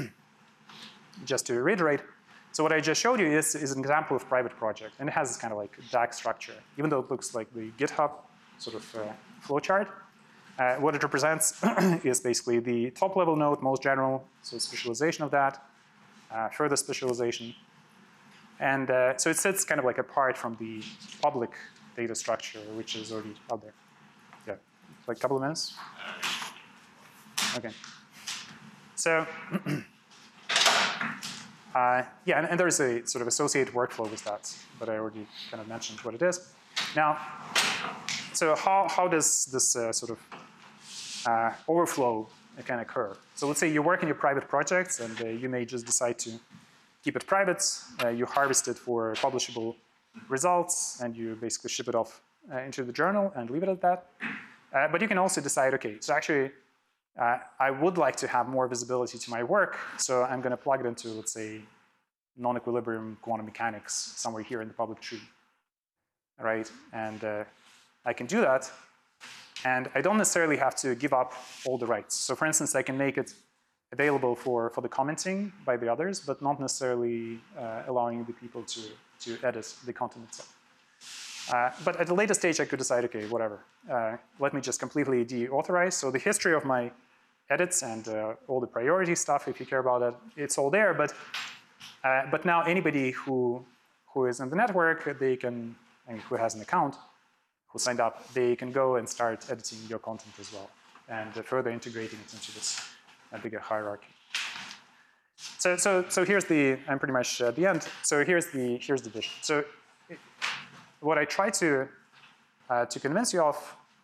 just to reiterate, so what I just showed you is an example of private project, and it has this kind of like DAG structure. Even though it looks like the GitHub sort of flowchart, what it represents is basically the top-level node, most general, so specialization of that, further specialization. And so it sits kind of like apart from the public data structure, which is already out there. Yeah, like a couple of minutes? Okay. So, yeah, and there's a sort of associated workflow with that, but I already kind of mentioned what it is. Now, so how does this sort of overflow can occur? So let's say you work in your private projects, and you may just decide to keep it private. You harvest it for publishable results, and you basically ship it off into the journal and leave it at that. But you can also decide, okay, so actually, I would like to have more visibility to my work, so I'm going to plug it into, let's say, non-equilibrium quantum mechanics somewhere here in the public tree, right? And I can do that, and I don't necessarily have to give up all the rights. So for instance, I can make it available for the commenting by the others, but not necessarily allowing the people to edit the content itself. But at a later stage, I could decide, okay, whatever. Let me just completely deauthorize. So the history of my edits and all the priority stuff, if you care about it, it's all there. But now anybody who is in the network, they can, and who has an account, who signed up, they can go and start editing your content as well, and further integrating it into this bigger hierarchy. So here's the, I'm pretty much at the end. So here's the vision. So what I try to convince you of,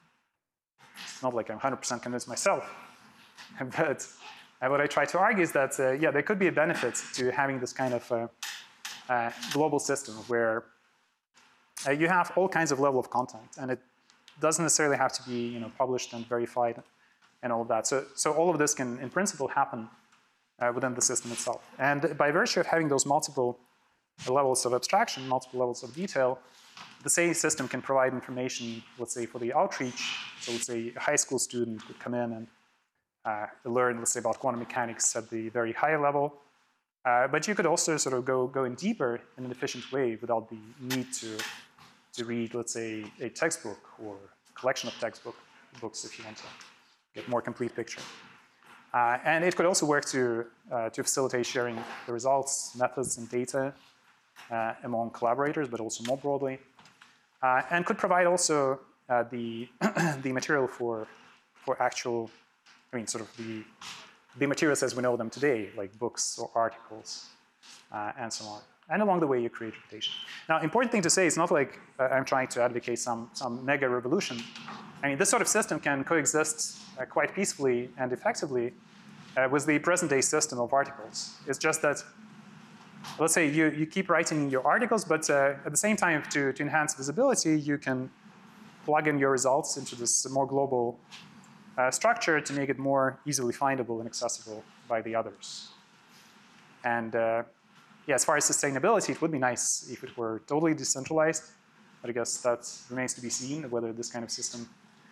it's not like I'm 100% convinced myself, but what I try to argue is that, yeah, there could be a benefit to having this kind of global system where you have all kinds of level of content, and it doesn't necessarily have to be, you know, published and verified and all of that. So all of this can, in principle, happen within the system itself. And by virtue of having those multiple levels of abstraction, multiple levels of detail, the same system can provide information, let's say, for the outreach. So let's say a high school student could come in and learn, let's say, about quantum mechanics at the very high level. But you could also sort of go in deeper in an efficient way without the need to read, let's say, a textbook or a collection of books if you want to get a more complete picture. And it could also work to facilitate sharing the results, methods, and data among collaborators, but also more broadly. And could provide also the material for actual, I mean, sort of the materials as we know them today, like books or articles, and so on. And along the way, you create reputation. Now, important thing to say, it's not like I'm trying to advocate some mega revolution. I mean, this sort of system can coexist quite peacefully and effectively with the present-day system of articles. It's just that, let's say you keep writing your articles, but at the same time, to enhance visibility, you can plug in your results into this more global structure to make it more easily findable and accessible by the others. And yeah, as far as sustainability, it would be nice if it were totally decentralized, but I guess that remains to be seen whether this kind of system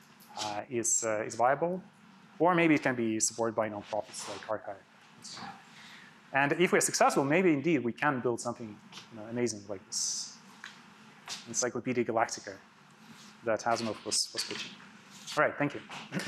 is viable, or maybe it can be supported by nonprofits like Archive. And if we're successful, maybe indeed we can build something, you know, amazing like this Encyclopedia Galactica that Asimov was pitching. All right, thank you.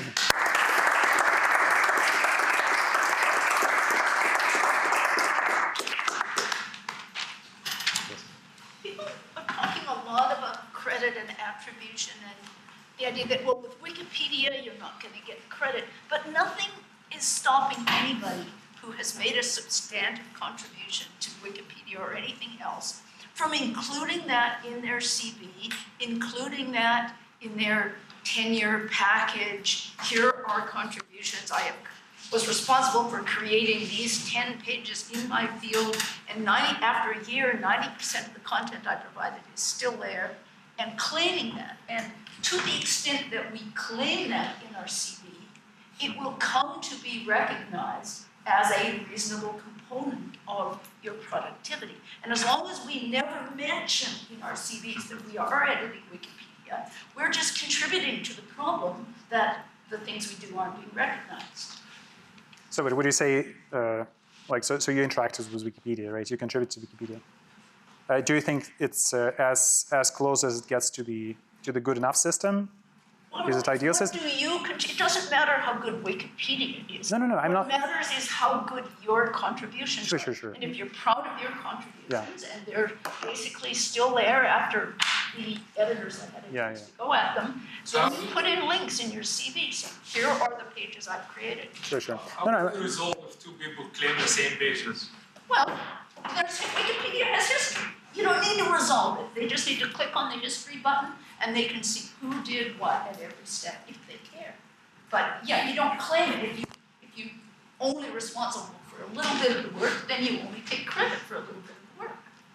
People are talking a lot about credit and attribution and the idea that, well, with Wikipedia, you're not going to get credit. But nothing is stopping anybody who has made a substantive contribution to Wikipedia or anything else from including that in their CV, including that in their tenure package. Here are contributions. I was responsible for creating these 10 pages in my field, and after a year, 90% of the content I provided is still there, and claiming that. And to the extent that we claim that in our CV, it will come to be recognized as a reasonable component of your productivity. And as long as we never mention in our CVs that we are editing Wikipedia, we're just contributing to the problem that the things we do aren't being recognized. So would you say, like, so you interact with Wikipedia, right? You contribute to Wikipedia. Do you think it's as close as it gets to the good enough system? Well, is it ideal system? It doesn't matter how good Wikipedia is. No, I'm not. What matters is how good your contributions are. Sure. And if you're proud of your contributions, and they're basically still there after the editors that had a chance to go at them, so you put in links in your CV. So here are the pages I've created. Sure. How would you resolve if two people claim the same pages? Well, Wikipedia has history. You don't need to resolve it. They just need to click on the history button, and they can see who did what at every step if they care. But yeah, you don't claim it. If you're only responsible for a little bit of the work, then you only take credit for a little bit of the work.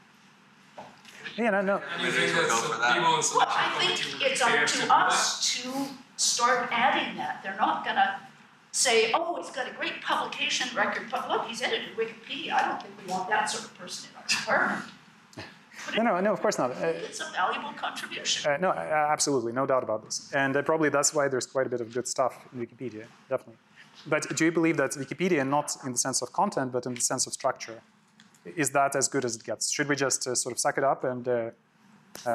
Yeah, no. And you think that Well, I think it's up to us to start adding that. They're not going to say, oh, he's got a great publication record, but look, he's edited Wikipedia. I don't think we want that sort of person in our department. No, of course not. It's a valuable contribution. No, absolutely, no doubt about this. And probably that's why there's quite a bit of good stuff in Wikipedia, definitely. But do you believe that Wikipedia, not in the sense of content, but in the sense of structure, is that as good as it gets? Should we just sort of suck it up and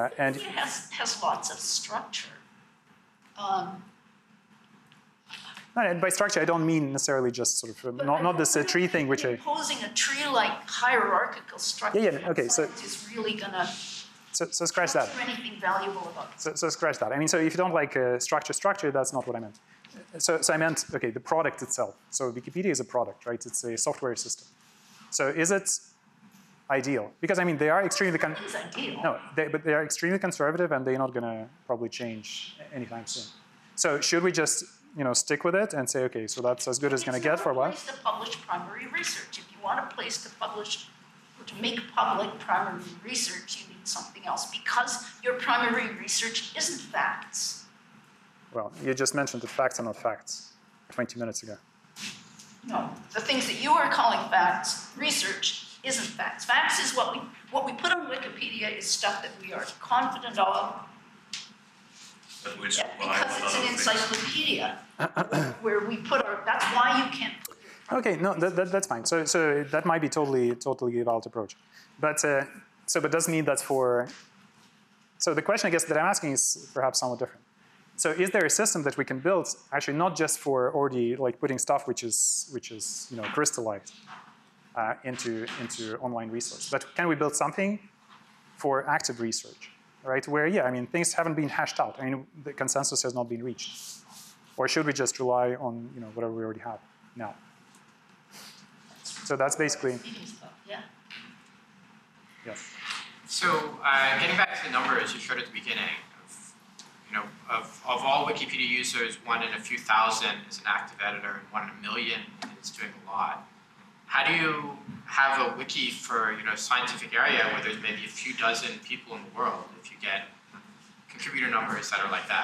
Wikipedia has lots of structure. By structure, I don't mean necessarily just sort of not this tree thing, which I. Imposing a tree-like hierarchical structure. Yeah. Okay. So is really gonna. So scratch that. Anything valuable about it. So scratch that. I mean, so if you don't like structure, that's not what I meant. So I meant, okay, the product itself. So Wikipedia is a product, right? It's a software system. So is it ideal? Because I mean, they are extremely It's ideal. no, but they are extremely conservative, and they're not going to probably change anytime soon. So should we just stick with it and say, okay, so that's as good as it's going to get for a while? It's not a place to publish primary research. If you want a place to publish or to make public primary research, you need something else because your primary research isn't facts. Well, you just mentioned that facts are not facts 20 minutes ago. No, the things that you are calling facts, research isn't facts. Facts is what we put on Wikipedia is stuff that we are confident of. That we Yeah, survive because it's an other things. encyclopedia where we put our. That's why you can't put your. Okay, no, that's fine. So that might be totally a valid approach, but but doesn't mean that's for. So the question I guess that I'm asking is perhaps somewhat different. So is there a system that we can build actually not just for already like putting stuff which is crystallized into online resource, but can we build something for active research, right? Where I mean things haven't been hashed out. I mean the consensus has not been reached, or should we just rely on whatever we already have now? So that's basically Yeah. yes. So getting back to the numbers you showed at the beginning, of all Wikipedia users, 1 in a few thousand is an active editor, and 1 in a million is doing a lot. How do you have a wiki for scientific area where there's maybe a few dozen people in the world if you get contributor numbers that are like that?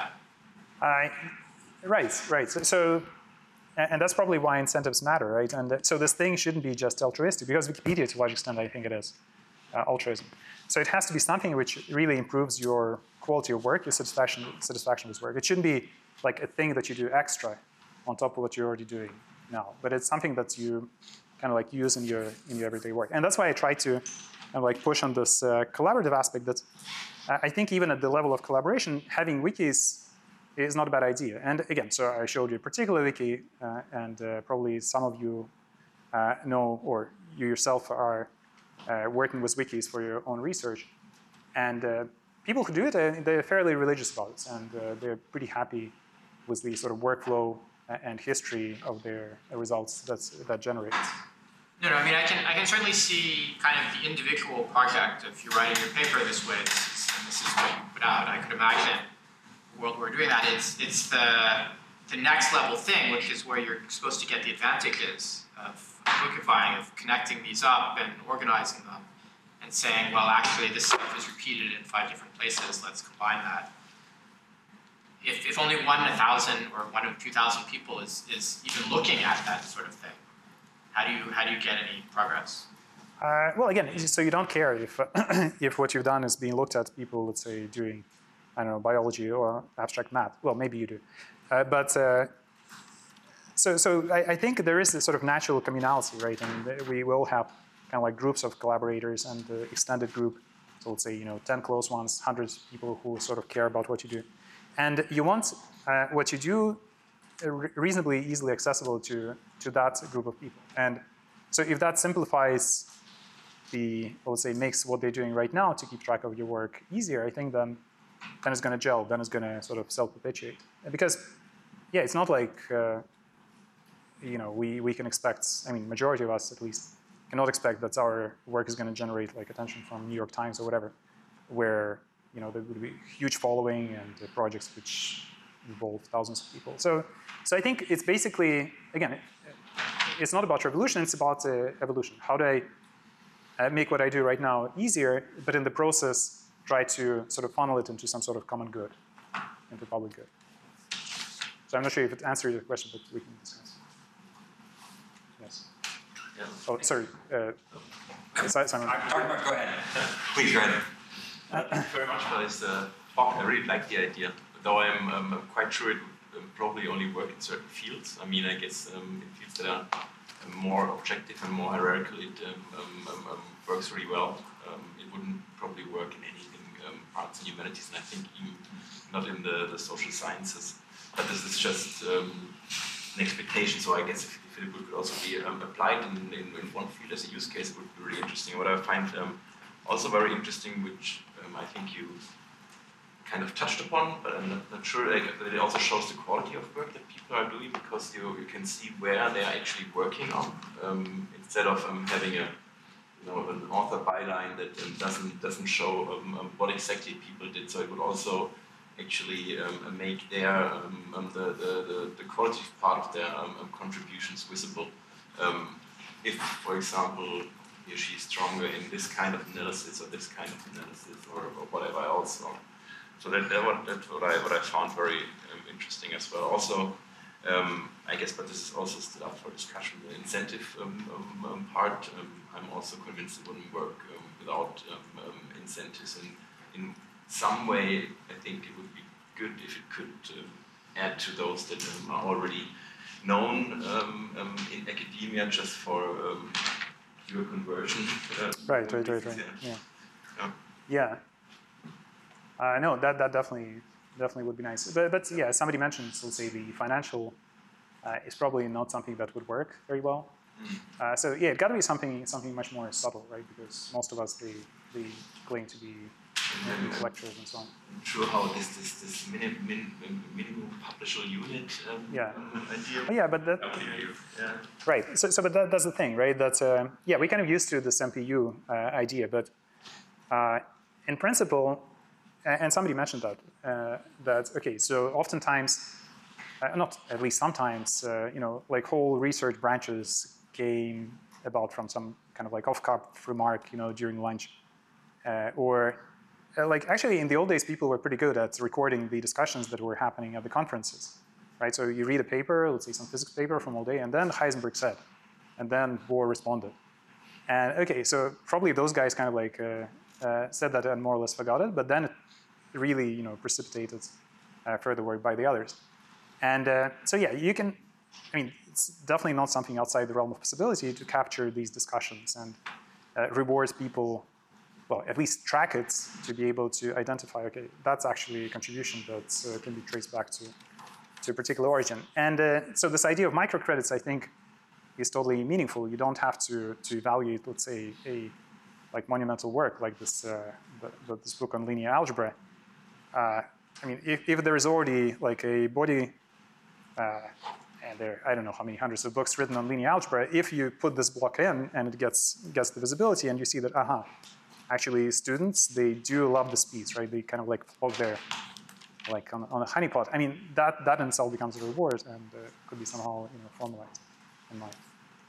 Right. So and that's probably why incentives matter, right? And so this thing shouldn't be just altruistic, because Wikipedia, to a large extent, I think it is altruism. So it has to be something which really improves your quality of work, your satisfaction with work. It shouldn't be like a thing that you do extra on top of what you're already doing now, but it's something that you kind of like use in your everyday work. And that's why I try to kind of like push on this collaborative aspect that I think even at the level of collaboration, having wikis is not a bad idea. And again, so I showed you a particular wiki, and probably some of you know, or you yourself are working with wikis for your own research. And people who do it, they're fairly religious about it, and they're pretty happy with the sort of workflow and history of their results that generates. No, I mean, I can certainly see kind of the individual project if you're writing your paper this way, and this is what you put out. I could imagine a world where we're doing that. It's the next level thing, which is where you're supposed to get the advantages of bookifying, of connecting these up and organizing them, and saying, well, actually, this stuff is repeated in 5 different places. Let's combine that. If only 1 in 1,000 or 1 in 2,000 people is even looking at that sort of thing, how do you get any progress? Well, again, so you don't care if if what you've done is being looked at people, let's say, doing, I don't know, biology or abstract math. Well, maybe you do, but so I think there is this sort of natural communality, right? And we will have kind of like groups of collaborators and the extended group. So let's say 10 close ones, 100 people who sort of care about what you do, and you want what you do reasonably easily accessible to that group of people. And so if that simplifies let's say, makes what they're doing right now to keep track of your work easier, I think then it's going to gel, then it's going to sort of self-perpetuate. Because, yeah, it's not like, we can expect, I mean, majority of us at least, cannot expect that our work is going to generate like attention from New York Times or whatever, where, there would be huge following and projects which involve thousands of people. So I think it's basically, again, it's not about revolution, it's about evolution. How do I make what I do right now easier, but in the process, try to sort of funnel it into some sort of common good, into public good. So I'm not sure if it answers your question, but we can discuss. Yes. Yeah. Oh, sorry. Simon. Go ahead. Please, go ahead. Thank you very much for this talk. I really like the idea, though I'm quite sure it would probably only work in certain fields. I mean, I guess in fields that are more objective and more hierarchical, it works really well. It wouldn't probably work in anything arts and humanities, and I think even not in the social sciences. But this is just an expectation. So I guess if it could also be applied in one field as a use case, it would be really interesting. What I find also very interesting, which I think you kind of touched upon, but I'm not sure, like, it also shows the quality of work that people are doing, because you can see where they are actually working on, instead of having a an author byline that doesn't show what exactly people did. So it would also actually make their the qualitative part of their contributions visible. If, for example, he or she is stronger in this kind of analysis or this kind of analysis or whatever else. So that's what I found very interesting as well. Also, I guess, but this is also still up for discussion, the incentive part. I'm also convinced it wouldn't work without incentives. And in some way, I think it would be good if it could add to those that are already known in academia, just for pure conversion. Right. Yeah. No, that definitely would be nice. But yeah, somebody mentioned, so say the financial is probably not something that would work very well. So yeah, it got to be something much more subtle, right? Because most of us they claim to be intellectuals and so on. I'm sure how this minimum publishable unit idea. Oh, yeah, but that right. So but that's the thing, right? That yeah, we kind of used to this MPU idea, but in principle. And somebody mentioned that okay, so oftentimes, not at least sometimes, like whole research branches came about from some kind of like off-cuff remark, during lunch, or like actually in the old days, people were pretty good at recording the discussions that were happening at the conferences, right? So you read a paper, let's say some physics paper from all day, and then Heisenberg said, and then Bohr responded, and okay, so probably those guys kind of like said that and more or less forgot it, but then it really, precipitated further work by the others. And so yeah, you can, it's definitely not something outside the realm of possibility to capture these discussions and rewards people, well, at least track it to be able to identify, okay, that's actually a contribution that can be traced back to a particular origin. And so this idea of microcredits, I think, is totally meaningful. You don't have to evaluate, let's say, a like monumental work like this this book on linear algebra. If there is already like a body, and there I don't know how many hundreds of books written on linear algebra, if you put this block in and it gets the visibility, and you see that actually students, they do love this piece, right? They kind of like float there like on a honeypot. That in itself becomes a reward and could be somehow formalized in life.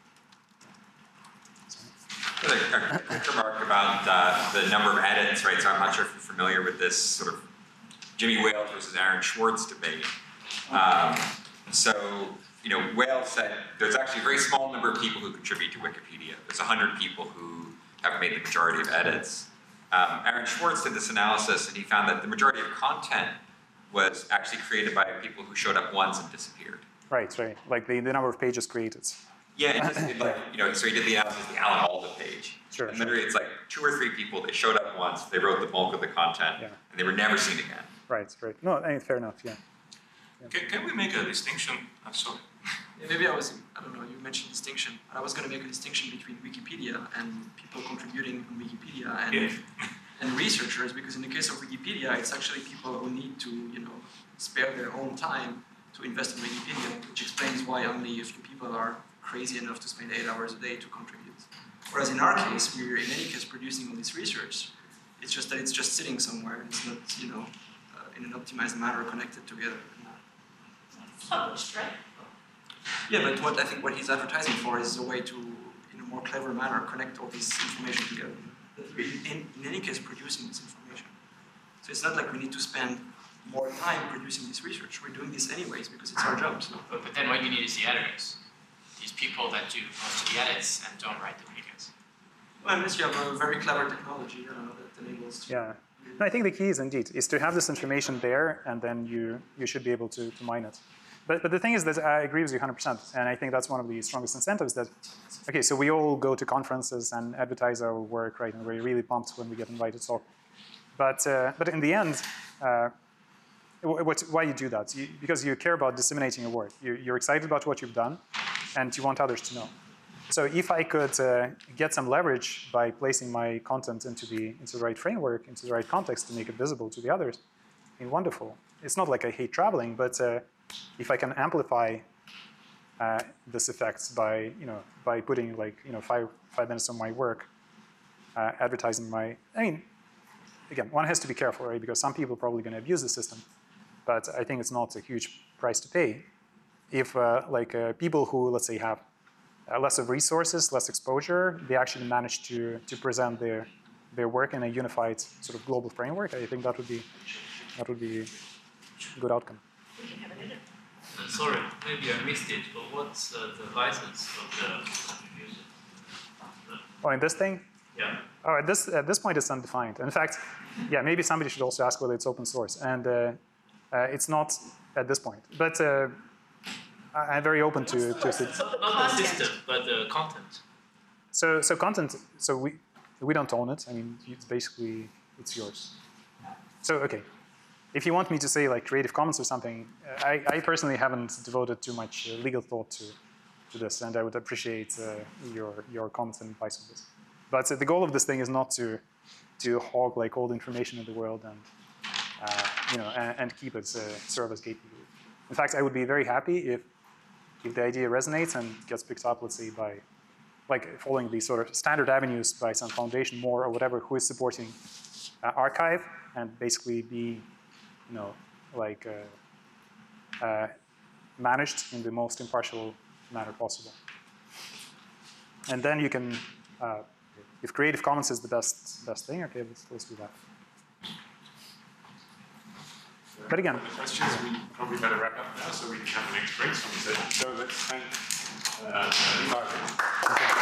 A quick remark about the number of edits, right? So I'm not sure if you're familiar with this sort of Jimmy Wales versus Aaron Swartz debate. Wales said there's actually a very small number of people who contribute to Wikipedia. There's 100 people who have made the majority of edits. Aaron Swartz did this analysis, and he found that the majority of content was actually created by people who showed up once and disappeared. Right. Like the number of pages created. Yeah, so he did the analysis of the Alan Alda page. Sure. And literally it's like 2 or 3 people, they showed up once, they wrote the bulk of the content, and they were never seen again. Right. No, fair enough, yeah. Can we make a distinction? I'm sorry. Yeah, maybe I don't know, you mentioned distinction, but I was going to make a distinction between Wikipedia and people contributing on Wikipedia and researchers, because in the case of Wikipedia, it's actually people who need to, spare their own time to invest in Wikipedia, which explains why only a few people are crazy enough to spend 8 hours a day to contribute. Whereas in our case, we're in any case producing all this research. It's just that it's just sitting somewhere. It's not, in an optimized manner connected together. It's published, right? Yeah, but what I think what he's advertising for is a way to, in a more clever manner, connect all this information together. We're in any case producing this information. So it's not like we need to spend more time producing this research. We're doing this anyways because it's our job. So. But then what you need is the editors. These people that do most of the edits and don't write the papers. Well, unless you have a very clever technology that enables to... Yeah. No, I think the key is to have this information there, and then you should be able to mine it. But the thing is that I agree with you 100%, and I think that's one of the strongest incentives that, okay, so we all go to conferences and advertise our work, right, and we're really pumped when we get invited to talk. But in the end, Why you do that? Because you care about disseminating your work. You're excited about what you've done, and you want others to know. So if I could get some leverage by placing my content into the right framework, into the right context to make it visible to the others, I mean, wonderful. It's not like I hate traveling, but if I can amplify this effect by putting like 5 minutes of my work, advertising my. I mean, again, one has to be careful, right? Because some people are probably going to abuse the system, but I think it's not a huge price to pay if people who, let's say, have less of resources, less exposure, they actually manage to present their work in a unified sort of global framework. I think that would be a good outcome. Sorry, maybe I missed it, but what's the license of the contribution? Oh, in this thing? Yeah. Oh, at this point, it's undefined. In fact, yeah, maybe somebody should also ask whether it's open source, and it's not at this point. But I'm very open to not the system, but the content. So content. So we don't own it. I mean, it's basically it's yours. So okay, if you want me to say like Creative Commons or something, I personally haven't devoted too much legal thought to this, and I would appreciate your comments and advice on this. But the goal of this thing is not to hog like all the information in the world and and keep it serve as gatekeeper. In fact, I would be very happy if the idea resonates and gets picked up, let's say, by like following these sort of standard avenues by some foundation more or whatever who is supporting archive and basically be managed in the most impartial manner possible. And then you can, if Creative Commons is the best thing, okay, let's do that. But again, the questions, we probably better wrap up now so we can have the next break. So let's thank Margaret.